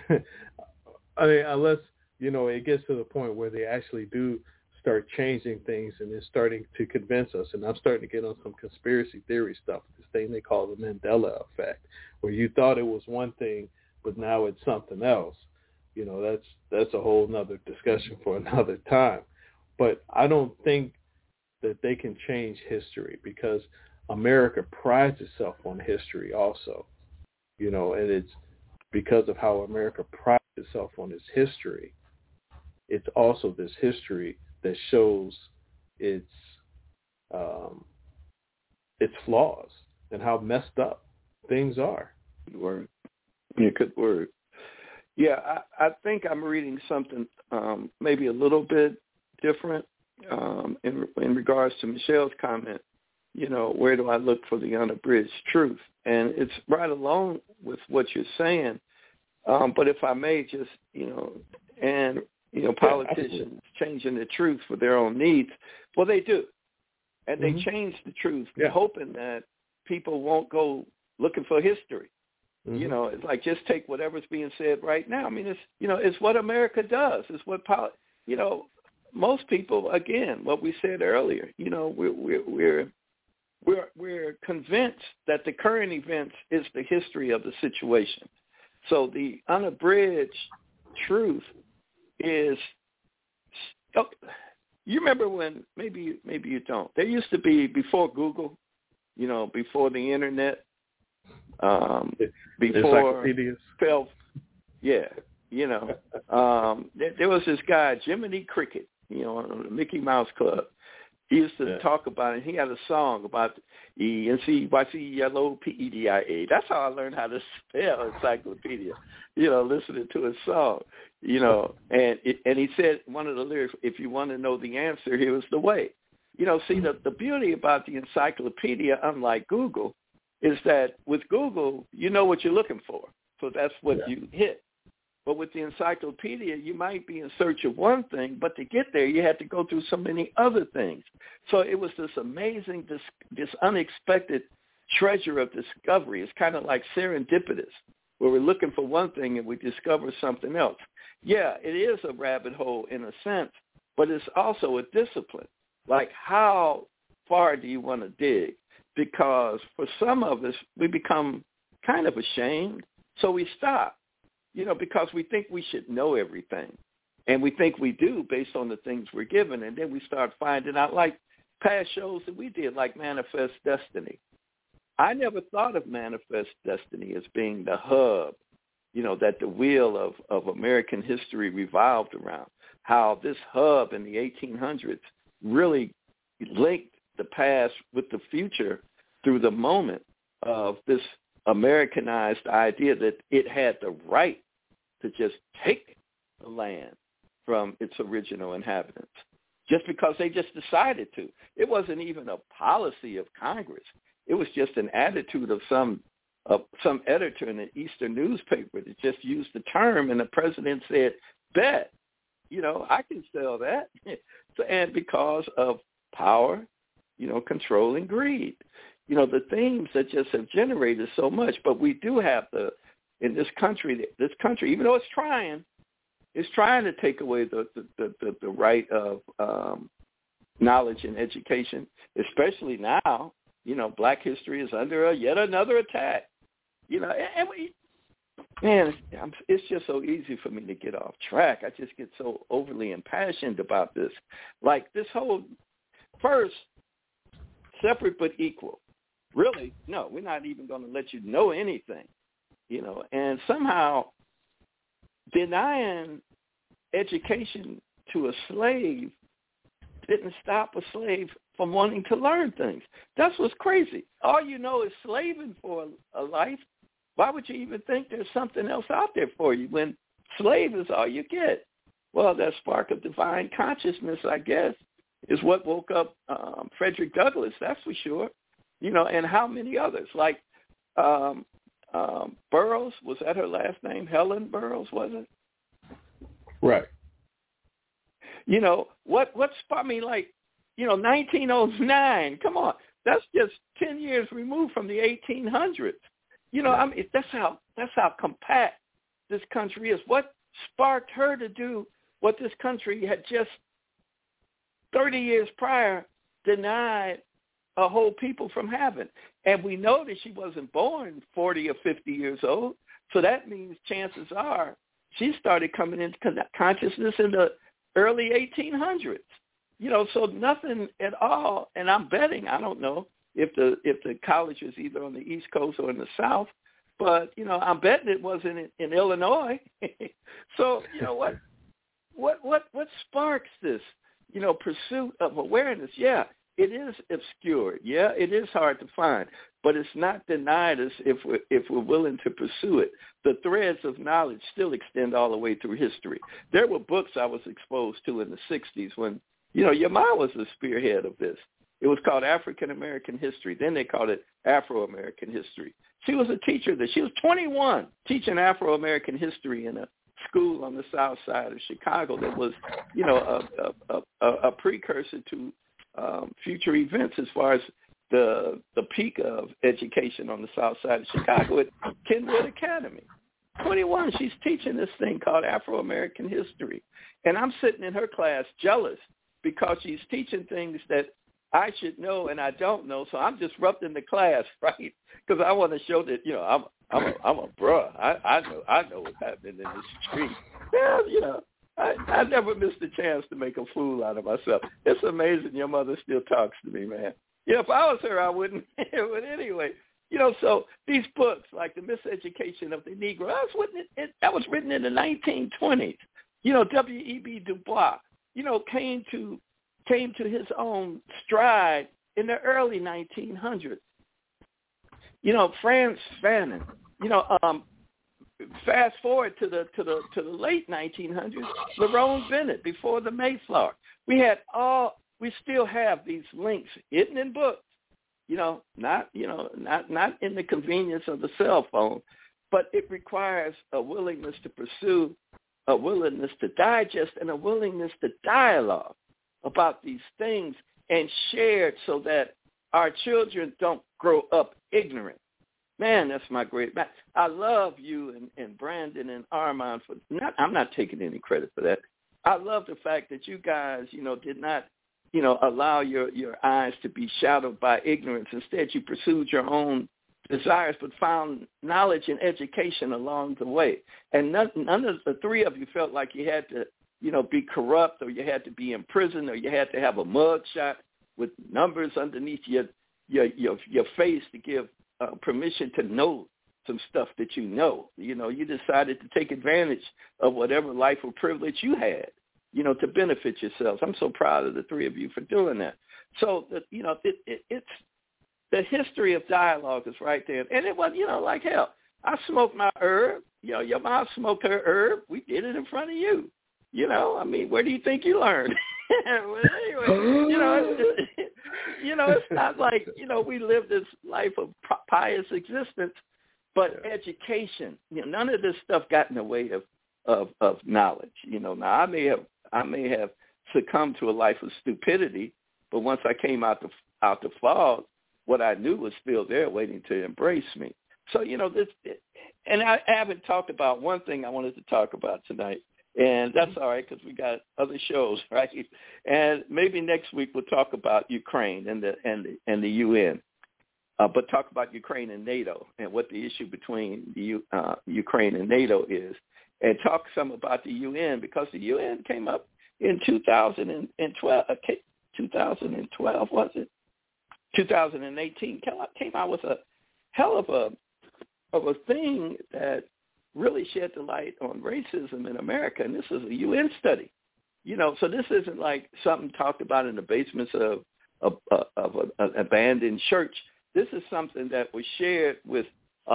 it gets to the point where they actually do start changing things and it's starting to convince us. And I'm starting to get on some conspiracy theory stuff, this thing they call the Mandela effect, where you thought it was one thing, but now it's something else. That's a whole nother discussion for another time. But I don't think that they can change history, because America prides itself on history also, and it's because of how America prides itself on its history. It's also this history that shows its flaws and how messed up things are. Good word. Yeah, good word. Yeah, I think I'm reading something maybe a little bit different in regards to Michelle's comment. Where do I look for the unabridged truth? And it's right along with what you're saying. But if I may just, politicians changing the truth for their own needs, well, they do. And they change the truth, hoping that people won't go looking for history. Mm-hmm. It's like, just take whatever's being said right now. It's what America does. It's what most people, again, what we said earlier, we're convinced that the current events is the history of the situation. So the unabridged truth is, you remember when, maybe you don't, there used to be, before Google, before the internet, before there was this guy, Jiminy Cricket, on the Mickey Mouse Club. He used to talk about it. He had a song about ENCYCLOPEDIA. That's how I learned how to spell encyclopedia, listening to his song, and he said, one of the lyrics, if you want to know the answer, here is the way. See, the beauty about the encyclopedia, unlike Google, is that with Google, you know what you're looking for. So that's what you hit. But with the encyclopedia, you might be in search of one thing, but to get there, you had to go through so many other things. So it was this amazing, this unexpected treasure of discovery. It's kind of like serendipitous, where we're looking for one thing and we discover something else. Yeah, it is a rabbit hole in a sense, but it's also a discipline. Like, how far do you want to dig? Because for some of us, we become kind of ashamed. So we stop, because we think we should know everything. And we think we do based on the things we're given. And then we start finding out, like past shows that we did, like Manifest Destiny. I never thought of Manifest Destiny as being the hub, that the wheel of American history revolved around, how this hub in the 1800s really linked the past with the future through the moment of this Americanized idea that it had the right to just take the land from its original inhabitants just because they just decided to. It wasn't even a policy of Congress. It was just an attitude of some editor in an Eastern newspaper that just used the term, and the president said, bet, I can sell that. And because of power, control and greed, the themes that just have generated so much. But we do have in this country, even though it's trying to take away the right of knowledge and education, especially now. Black history is under yet another attack. And it's just so easy for me to get off track. I just get so overly impassioned about this. Like this whole first, separate but equal. Really, no, we're not even going to let you know anything. And somehow denying education to a slave didn't stop a slave from wanting to learn things. That's what's crazy. All you know is slaving for a life. Why would you even think there's something else out there for you when slave is all you get? Well, that spark of divine consciousness, I guess, is what woke up Frederick Douglass, that's for sure. And how many others? Like Burroughs, was that her last name? Helen Burroughs, was it? Right. What sparked me, like, 1909, come on. That's just 10 years removed from the 1800s. That's how compact this country is. What sparked her to do what this country had just 30 years prior denied a whole people from having? And we know that she wasn't born 40 or 50 years old. So that means chances are she started coming into consciousness in the early 1800s. So nothing at all. And I'm betting, I don't know if the college was either on the East Coast or in the South, but, I'm betting it wasn't in Illinois. So, what sparks this, pursuit of awareness? Yeah, it is obscure. Yeah, it is hard to find, but it's not denied us if we're willing to pursue it. The threads of knowledge still extend all the way through history. There were books I was exposed to in the 60s when, your mom was the spearhead of this. It was called African American History. Then they called it Afro-American History. She was a teacher she was 21 teaching Afro-American history in a school on the south side of Chicago that was, a precursor to future events as far as the peak of education on the south side of Chicago at Kenwood Academy. 21, she's teaching this thing called Afro-American History. And I'm sitting in her class jealous because she's teaching things that I should know and I don't know, so I'm disrupting the class, right? Because I want to show that, I'm a bruh. I know what's happening in this street. Well, I never missed a chance to make a fool out of myself. It's amazing your mother still talks to me, man. If I was her, I wouldn't. But anyway, so these books like The Miseducation of the Negro, that was written in the 1920s. W.E.B. Du Bois, came to his own stride in the early 1900s. Frantz Fanon. Fast forward to the late 1900s, Lerone Bennett before the Mayflower. We still have these links hidden in books. Not in the convenience of the cell phone, but it requires a willingness to pursue, a willingness to digest, and a willingness to dialogue about these things and shared so that our children don't grow up ignorant. Man, that's my great man. I love you and Brandon and Armand I'm not taking any credit for that. I love the fact that you guys, did not, allow your eyes to be shadowed by ignorance. Instead, you pursued your own desires, but found knowledge and education along the way. And none of the three of you felt like you had to, be corrupt, or you had to be in prison, or you had to have a mug shot with numbers underneath your face to give permission to know some stuff that you decided to take advantage of whatever life or privilege you had, to benefit yourselves. I'm so proud of the three of you for doing that. So, it's the history of dialogue is right there. And it was, like hell. I smoked my herb. Your mom smoked her herb. We did it in front of you. Where do you think you learned? Well, anyway, it's not like, we live this life of pious existence, but education, none of this stuff got in the way of knowledge. Now I may have succumbed to a life of stupidity, but once I came out the fog, what I knew was still there waiting to embrace me. So, and I haven't talked about one thing I wanted to talk about tonight. And that's all right, because we got other shows, right? And maybe next week we'll talk about Ukraine and the UN, but talk about Ukraine and NATO and what the issue between Ukraine and NATO is, and talk some about the UN, because the UN came up in 2012. 2012 was it? 2018 came out with a hell of a thing that really shed the light on racism in America, and this is a UN study. So this isn't like something talked about in the basements of an abandoned church. This is something that was shared with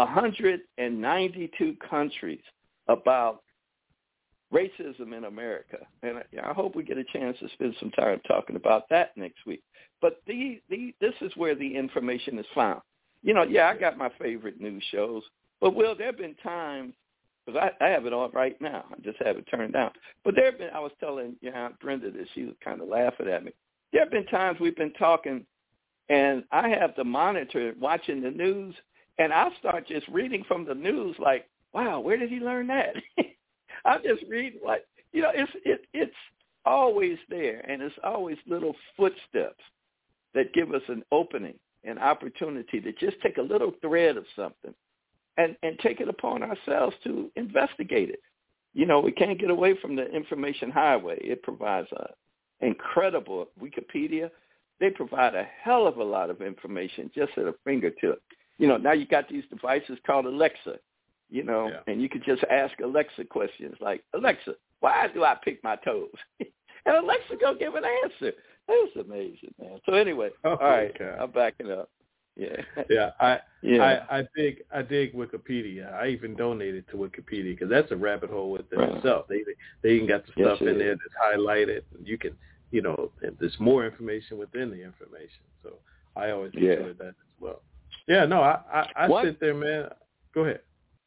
192 countries about racism in America. And I hope we get a chance to spend some time talking about that next week. But this is where the information is found. I got my favorite news shows, but there have been times, because I have it on right now. I just have it turned down. But I was telling your Aunt Brenda this. She was kind of laughing at me. There have been times we've been talking, and I have the monitor watching the news, and I start just reading from the news like, wow, where did he learn that? I just read it's always there, and it's always little footsteps that give us an opening, an opportunity to just take a little thread of something and take it upon ourselves to investigate it. We can't get away from the information highway. It provides incredible Wikipedia. They provide a hell of a lot of information just at a fingertip. Now you got these devices called Alexa, and you could just ask Alexa questions like, Alexa, why do I pick my toes? And Alexa go give an answer. That was amazing, man. So anyway, all right, I'm backing up. Yeah. I dig Wikipedia. I even donated to Wikipedia because that's a rabbit hole within itself. They even got the stuff in there that's highlighted. You can, there's more information within the information. So I always enjoy that as well. Yeah, no, I sit there, man. Go ahead.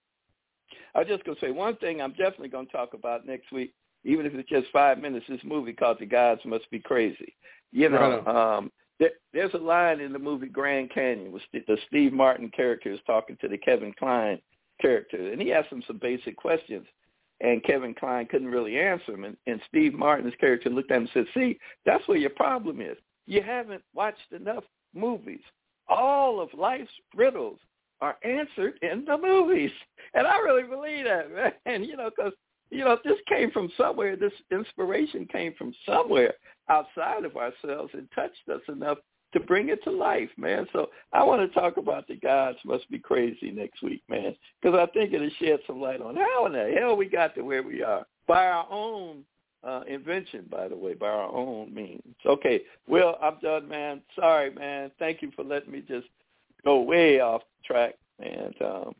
I was just gonna say one thing. I'm definitely gonna talk about next week, even if it's just 5 minutes. This movie called The Gods Must Be Crazy. There's a line in the movie Grand Canyon where the Steve Martin character is talking to the Kevin Kline character, and he asked him some basic questions, and Kevin Kline couldn't really answer him, and Steve Martin's character looked at him and said, see, that's where your problem is. You haven't watched enough movies. All of life's riddles are answered in the movies, and I really believe that, man, because this came from somewhere. This inspiration came from somewhere outside of ourselves and touched us enough to bring it to life, man. So I want to talk about The Gods Must Be Crazy next week, man, because I think it'll shed some light on how in the hell we got to where we are by our own invention, by the way, by our own means. Okay, Will, I'm done, man. Sorry, man. Thank you for letting me just go way off track, and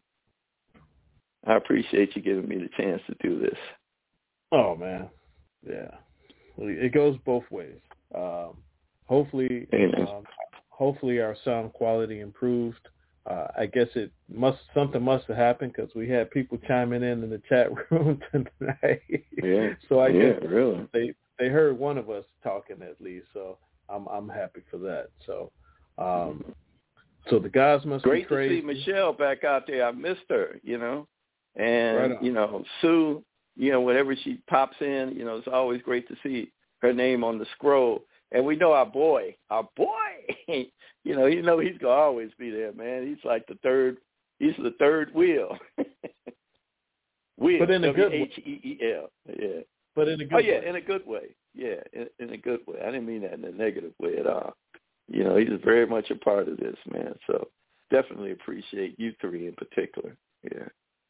I appreciate you giving me the chance to do this. Oh, man. Yeah. It goes both ways. Hopefully our sound quality improved. I guess something must have happened because we had people chiming in the chat room tonight. Yeah. So I guess really. they heard one of us talking at least. So I'm happy for that. So so The Gods Must Be Crazy. Great to see Michelle back out there. I missed her, And, Sue, whenever she pops in, it's always great to see her name on the scroll. And we know our boy, you know he's going to always be there, man. He's like the third wheel. Wheel, but in a good way. W-H-E-E-L. Yeah. But in a good way. Oh, yeah, in a good way. Yeah, in a good way. I didn't mean that in a negative way at all. You know, he's very much a part of this, man. So definitely appreciate you three in particular. Yeah.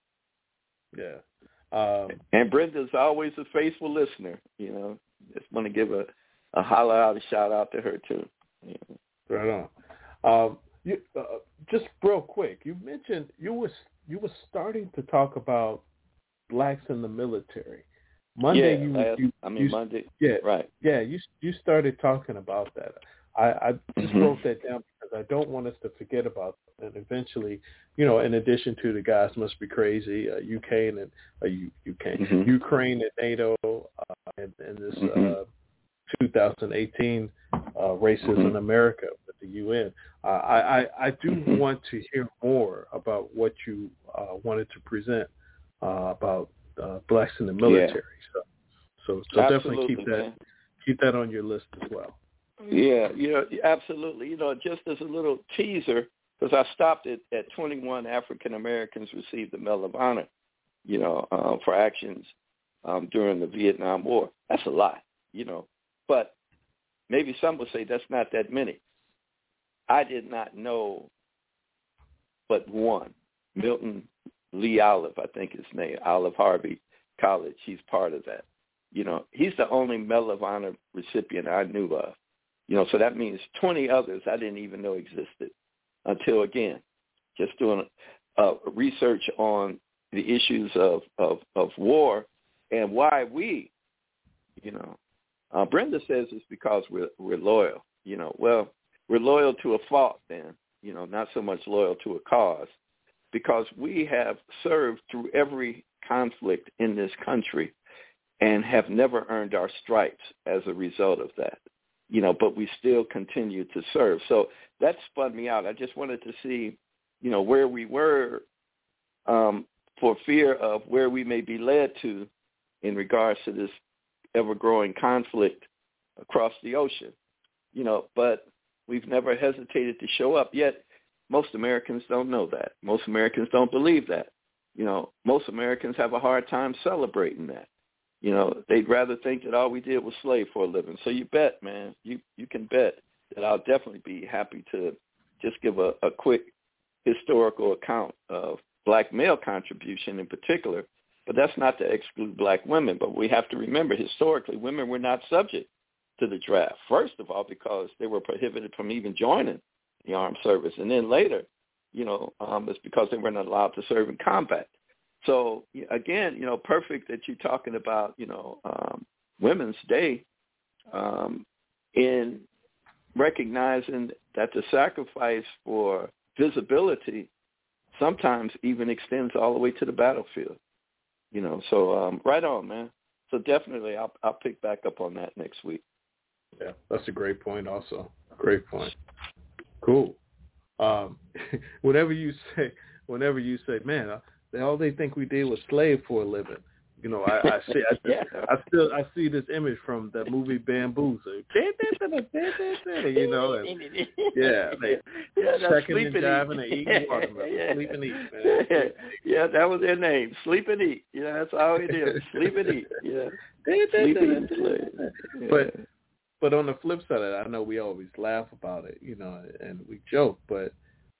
Yeah. And Brenda's always a faithful listener, you know. Just want to give a holler out, a shout out to her too. Yeah. Right on. Just real quick, you mentioned you were starting to talk about blacks in the military. Monday, Monday. Yeah, right. Yeah, you started talking about that. I just wrote that down because I don't want us to forget about that. And eventually, you know, in addition to the Guys Must Be Crazy, Ukraine and NATO, and this 2018 Racism in America with the UN. I do want to hear more about what you wanted to present about blacks in the military. So definitely keep that on your list as well. Yeah, absolutely. You know, just as a little teaser, because I stopped at 21 African Americans received the Medal of Honor, you know, for actions during the Vietnam War. That's a lot, you know. But maybe some would say that's not that many. I did not know but one, Milton Lee Olive, I think his name, Olive Harvey College. He's part of that. You know, he's the only Medal of Honor recipient I knew of. You know, so that means 20 others I didn't even know existed until, again, just doing research on the issues of war and why we, you know, Brenda says it's because we're loyal. You know, well, we're loyal to a fault then, you know, not so much loyal to a cause, because we have served through every conflict in this country and have never earned our stripes as a result of that, you know, but we still continue to serve. So that spun me out. I just wanted to see, you know, where we were for fear of where we may be led to in regards to this ever-growing conflict across the ocean, you know, but we've never hesitated to show up. Yet most Americans don't know that. Most Americans don't believe that. You know, most Americans have a hard time celebrating that. You know, they'd rather think that all we did was slave for a living. So you bet, man, you can bet that I'll definitely be happy to just give a quick historical account of black male contribution in particular. But that's not to exclude black women. But we have to remember, historically, women were not subject to the draft. First of all, because they were prohibited from even joining the armed service. And then later, you know, it's because they weren't allowed to serve in combat. So, again, you know, perfect that you're talking about, you know, Women's Day in recognizing that the sacrifice for visibility sometimes even extends all the way to the battlefield. You know, so right on, man. So definitely I'll pick back up on that next week. Yeah, that's a great point also. Great point. Cool. Whenever you say, man, all they think we did was slave for a living. You know, I see this image from that movie Bamboozle. You know, and, that's checking and jiving and eating watermelon. Sleep and eat, man. Yeah, that was their name. Sleep and eat. Yeah, that's all we did. Sleep and eat. Yeah. Sleep and eat. But on the flip side of that, I know we always laugh about it, you know, and we joke, but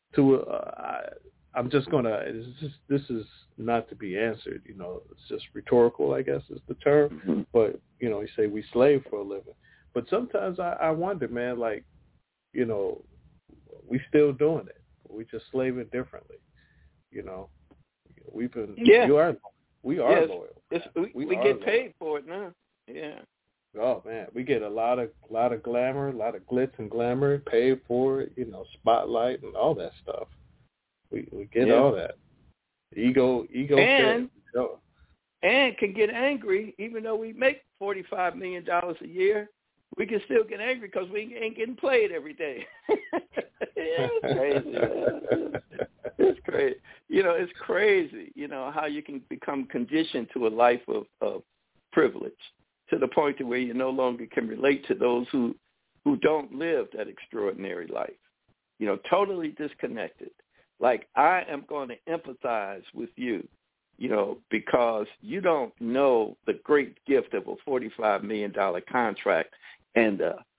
I'm just gonna. This is not to be answered. You know, it's just rhetorical, I guess is the term. Mm-hmm. But you know, you say we slave for a living. But sometimes I wonder, man, like, you know, we still doing it. We just slaving differently. You know, we've been. Yeah. We are loyal. We get paid for it now. Yeah. Oh man, we get a lot of glamour, a lot of glitz and glamour, paid for it. You know, spotlight and all that stuff. We get all that. Ego and can get angry even though we make $45 million a year. We can still get angry because we ain't getting played every day. It's crazy. It's crazy. You know, it's crazy, you know, how you can become conditioned to a life of privilege to the point to where you no longer can relate to those who who don't live that extraordinary life, totally disconnected. Like, I am going to empathize with you, because you don't know the great gift of a $45 million contract and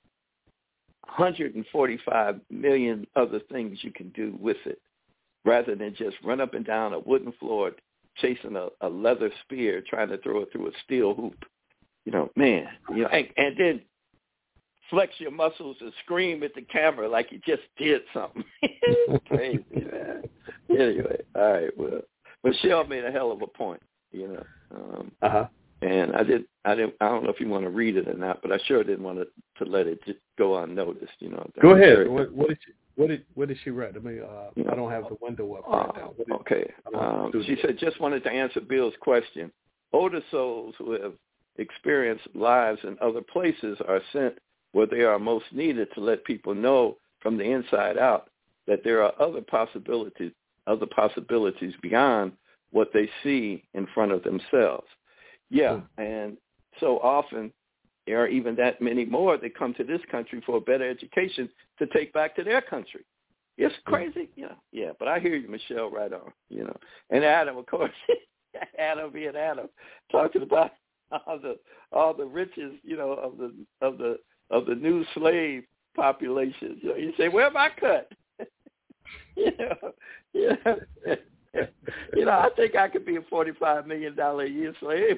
145 million other things you can do with it, rather than just run up and down a wooden floor chasing a leather spear trying to throw it through a steel hoop. And then flex your muscles and scream at the camera like you just did something. Crazy, man. Anyway, all right. Well, Michelle made a hell of a point, And I don't know if you want to read it or not, but I sure didn't want to let it just go unnoticed. Go ahead. What did she write? I mean, I don't have the window up right now. Okay. She said, just wanted to answer Bill's question. Older souls who have experienced lives in other places are sent where they are most needed to let people know from the inside out that there are other possibilities beyond what they see in front of themselves. Yeah, and so often there are even that many more that come to this country for a better education to take back to their country. It's crazy, Yeah, but I hear you, Michelle, right on, And Adam, of course, Adam being Adam, talking about all the riches, of the new slave population. You say, where am I cut? I think I could be a $45 million a year slave.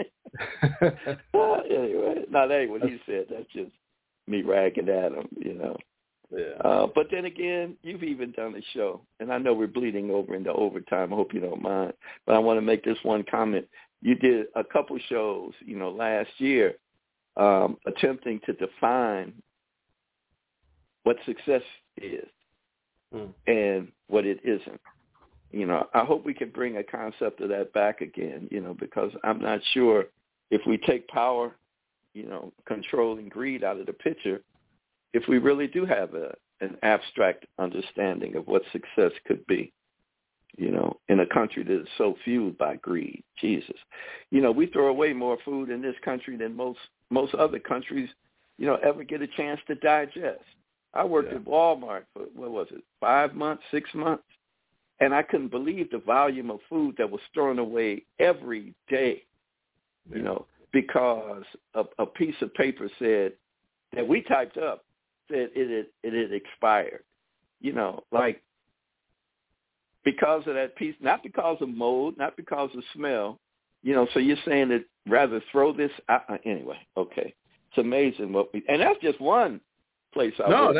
Anyway, that ain't what he said. That's just me ragging at him, Yeah. But then again, you've even done a show, and I know we're bleeding over into overtime. I hope you don't mind, but I want to make this one comment. You did a couple shows, last year, attempting to define what success is and what it isn't. I hope we can bring a concept of that back again, because I'm not sure if we take power, control and greed out of the picture, if we really do have an abstract understanding of what success could be, in a country that is so fueled by greed. Jesus. We throw away more food in this country than most other countries, ever get a chance to digest. I worked at Walmart for, 5 months, 6 months? And I couldn't believe the volume of food that was thrown away every day, because a piece of paper said that we typed up said it had expired, because of that piece, not because of mold, not because of smell, so you're saying that rather throw this out. Anyway, okay. It's amazing and that's just one place I work.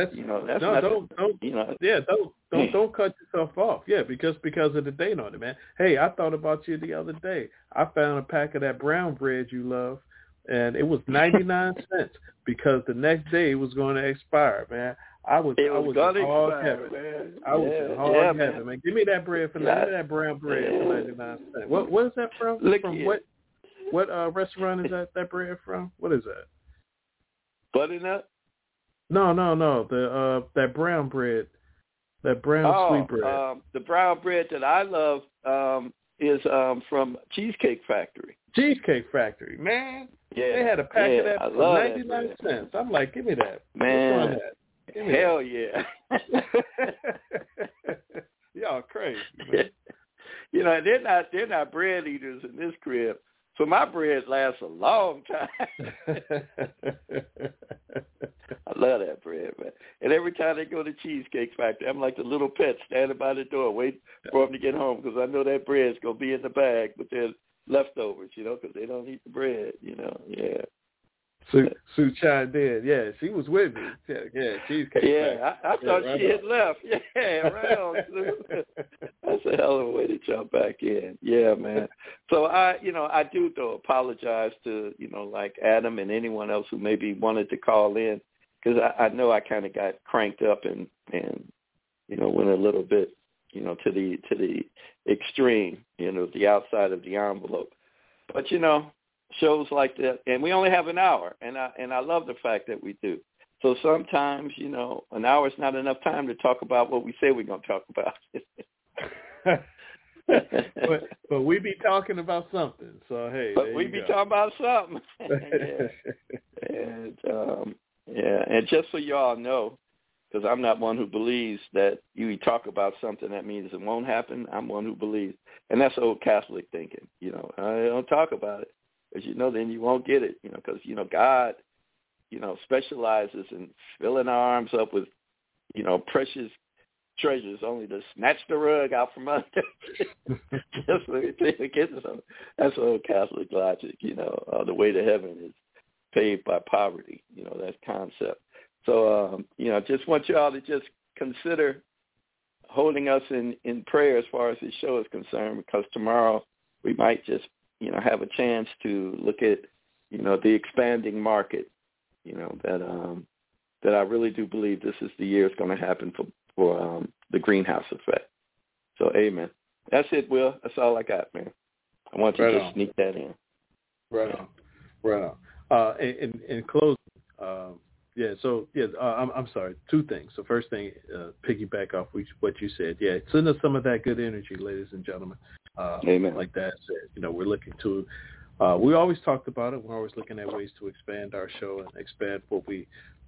Don't cut yourself off. Yeah, because of the date on it, man. Hey, I thought about you the other day. I found a pack of that brown bread you love, and it was 99 cents because the next day it was going to expire, man. I was hard headed, man. I was hard headed, man. Give me that bread for that brown bread for 99 cents. What is that from? What restaurant is that bread from? What is that? Butternut? No. That brown bread. That brown sweet bread. The brown bread that I love is from Cheesecake Factory. Cheesecake Factory, man. Yeah. They had a pack of that for 99 cents. I'm like, give me that. Man. Hell yeah. Y'all crazy, man. They're not bread eaters in this crib. So my bread lasts a long time. I love that bread, man. And every time they go to Cheesecake Factory, I'm like the little pet standing by the door waiting for them to get home because I know that bread's going to be in the bag, but they're leftovers, because they don't eat the bread, yeah. Sue chimed in. Yeah, she was with me. Yeah, Cheesecake Factory. Yeah, I thought she had left. Yeah, right on, Sue. That's a hell of a way to jump back in. Yeah, man. So I do though apologize to, like Adam and anyone else who maybe wanted to call in because I know I kind of got cranked up and went a little bit, to the extreme, the outside of the envelope. But, shows like that, and we only have an hour, and I love the fact that we do. So sometimes, an hour is not enough time to talk about what we say we're going to talk about. but we be talking about something. So hey, but we be talking about something. Yeah, and just so y'all know, because I'm not one who believes that you talk about something that means it won't happen. I'm one who believes, and that's old Catholic thinking. I don't talk about it, because then you won't get it. Because God, specializes in filling our arms up with, precious treasures, only to snatch the rug out from under. Just so it gets something. That's old Catholic logic. The way to heaven is paved by poverty. That concept. So, just want y'all to just consider holding us in prayer as far as the show is concerned, because tomorrow we might just, have a chance to look at, the expanding market, that I really do believe this is the year it's going to happen for the greenhouse effect. So, amen. That's it, Will. That's all I got, man. I want to just sneak that in. Right on. In closing, I'm sorry. Two things. The first thing, piggyback off what you said. Yeah, send us some of that good energy, ladies and gentlemen. Amen. Like that said, we're looking to. We always talked about it. We're always looking at ways to expand our show and expand what we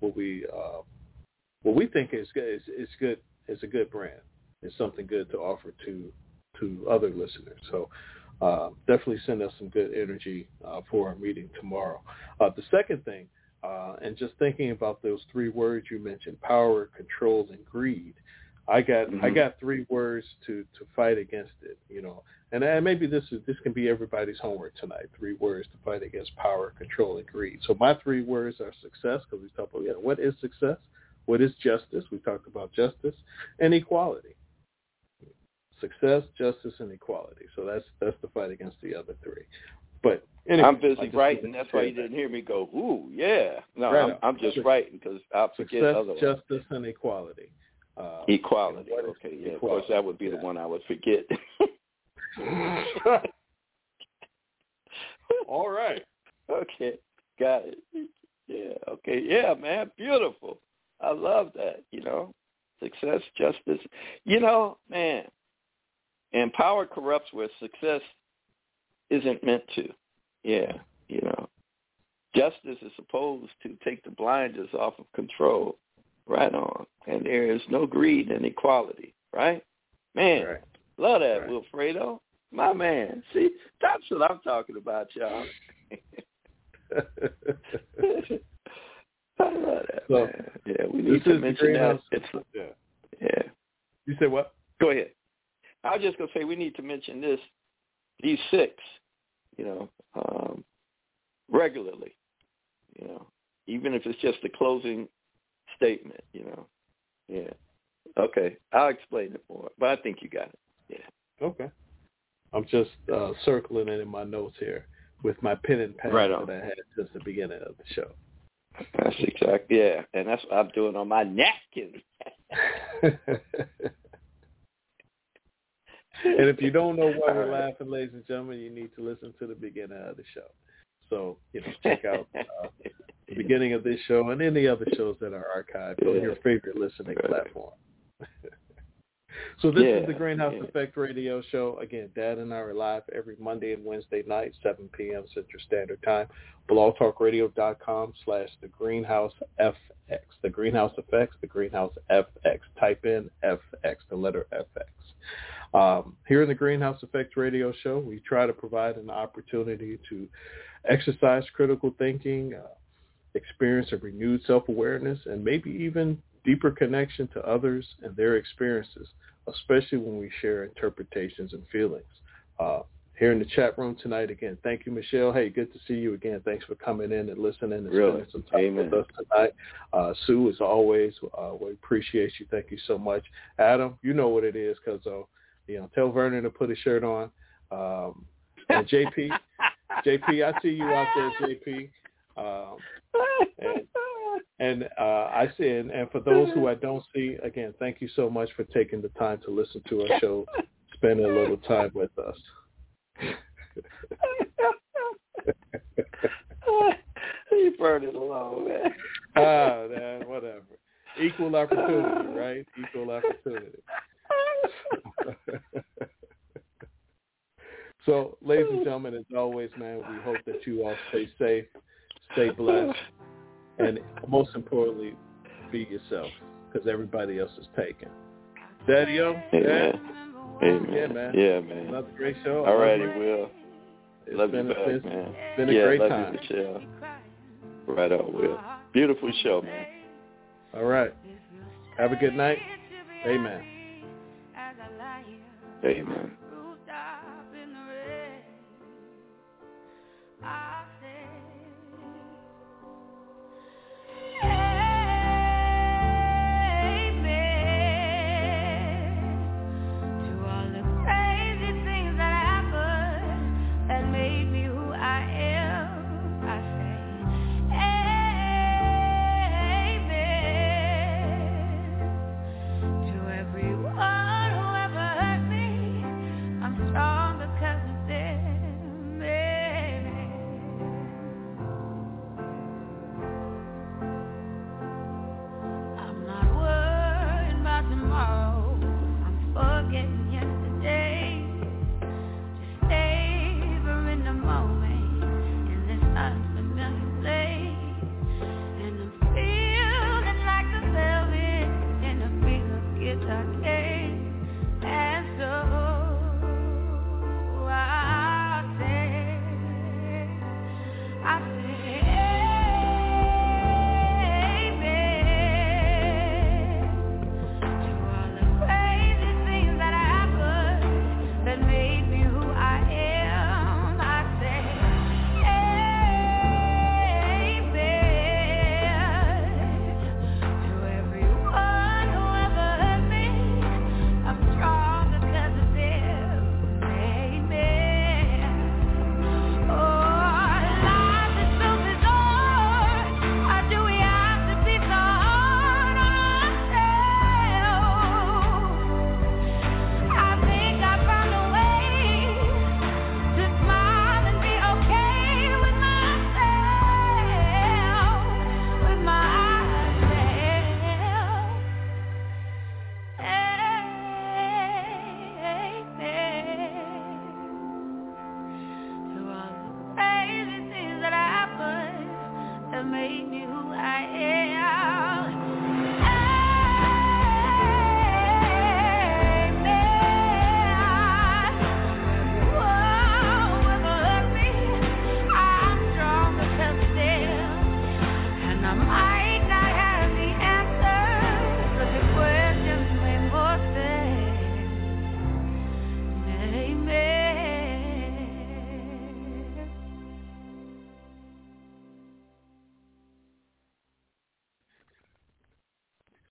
think is good. It's good. It's a good brand. It's something good to offer to other listeners. So definitely send us some good energy for our meeting tomorrow. The second thing. And just thinking about those three words you mentioned, power, control, and greed, I got three words to fight against it, and maybe this can be everybody's homework tonight. 3 words to fight against power, control, and greed. So my 3 words are success, because we talked about what is success, what is justice. We talked about justice, and equality. Success, justice, and equality. So that's the fight against the other 3. But anyway, I'm busy writing. That's why you didn't hear me go, ooh, yeah. No, I'm just writing because I'll forget otherwise. Success, justice, and equality. Equality. Okay, yeah. Equality. Of course, that would be the one I would forget. All right. Okay, got it. Yeah, okay. Yeah, man, beautiful. I love that, Success, justice. Man, and power corrupts where success isn't meant to. Yeah, Justice is supposed to take the blinders off of control. Right on. And there is no greed and equality, right? Man, right. Love that, right. Wilfredo. My man. See, that's what I'm talking about, y'all. I love that, man. Yeah, we need to mention that. Yeah. You said what? Go ahead. I was just going to say we need to mention these 6, regularly, even if it's just a closing statement, Yeah. Okay. I'll explain it more, but I think you got it. Yeah. Okay. I'm just circling it in my notes here with my pen and pad that I had since the beginning of the show. That's exactly, yeah. And that's what I'm doing on my napkin. And if you don't know why we're laughing, ladies and gentlemen, you need to listen to the beginning of the show. So, check out the beginning of this show and any other shows that are archived on your favorite listening platform. So this is the Greenhouse Effect Radio Show. Again, Dad and I are live every Monday and Wednesday night, 7 p.m. Central Standard Time. blogtalkradio.com/The Greenhouse FX. The Greenhouse Effects, The Greenhouse FX. Type in FX, the letter FX. Here in the Greenhouse Effect Radio Show, we try to provide an opportunity to exercise critical thinking, experience a renewed self-awareness, and maybe even deeper connection to others and their experiences, especially when we share interpretations and feelings. Here in the chat room tonight, again, thank you, Michelle. Hey, good to see you again. Thanks for coming in and listening and spending some time with us tonight. Sue, as always, we appreciate you. Thank you so much. Adam, you know what it is, because tell Vernon to put his shirt on. And JP, I see you out there, JP. And I see, and for those who I don't see, again, thank you so much for taking the time to listen to our show, spending a little time with us. You burned it alone, man. Man, whatever. Equal opportunity, right? Equal opportunity. So, ladies and gentlemen, as always, man, we hope that you all stay safe, stay blessed, And most importantly, be yourself, because everybody else is taken. Daddy-O, Amen. Amen. Yeah, man. Yeah, man. Another great show. All righty, Will. Love you back, man. It's been a great time. Love you, Michelle. Right on, Will. Beautiful show, man. All right. Have a good night. Amen. Amen. Made me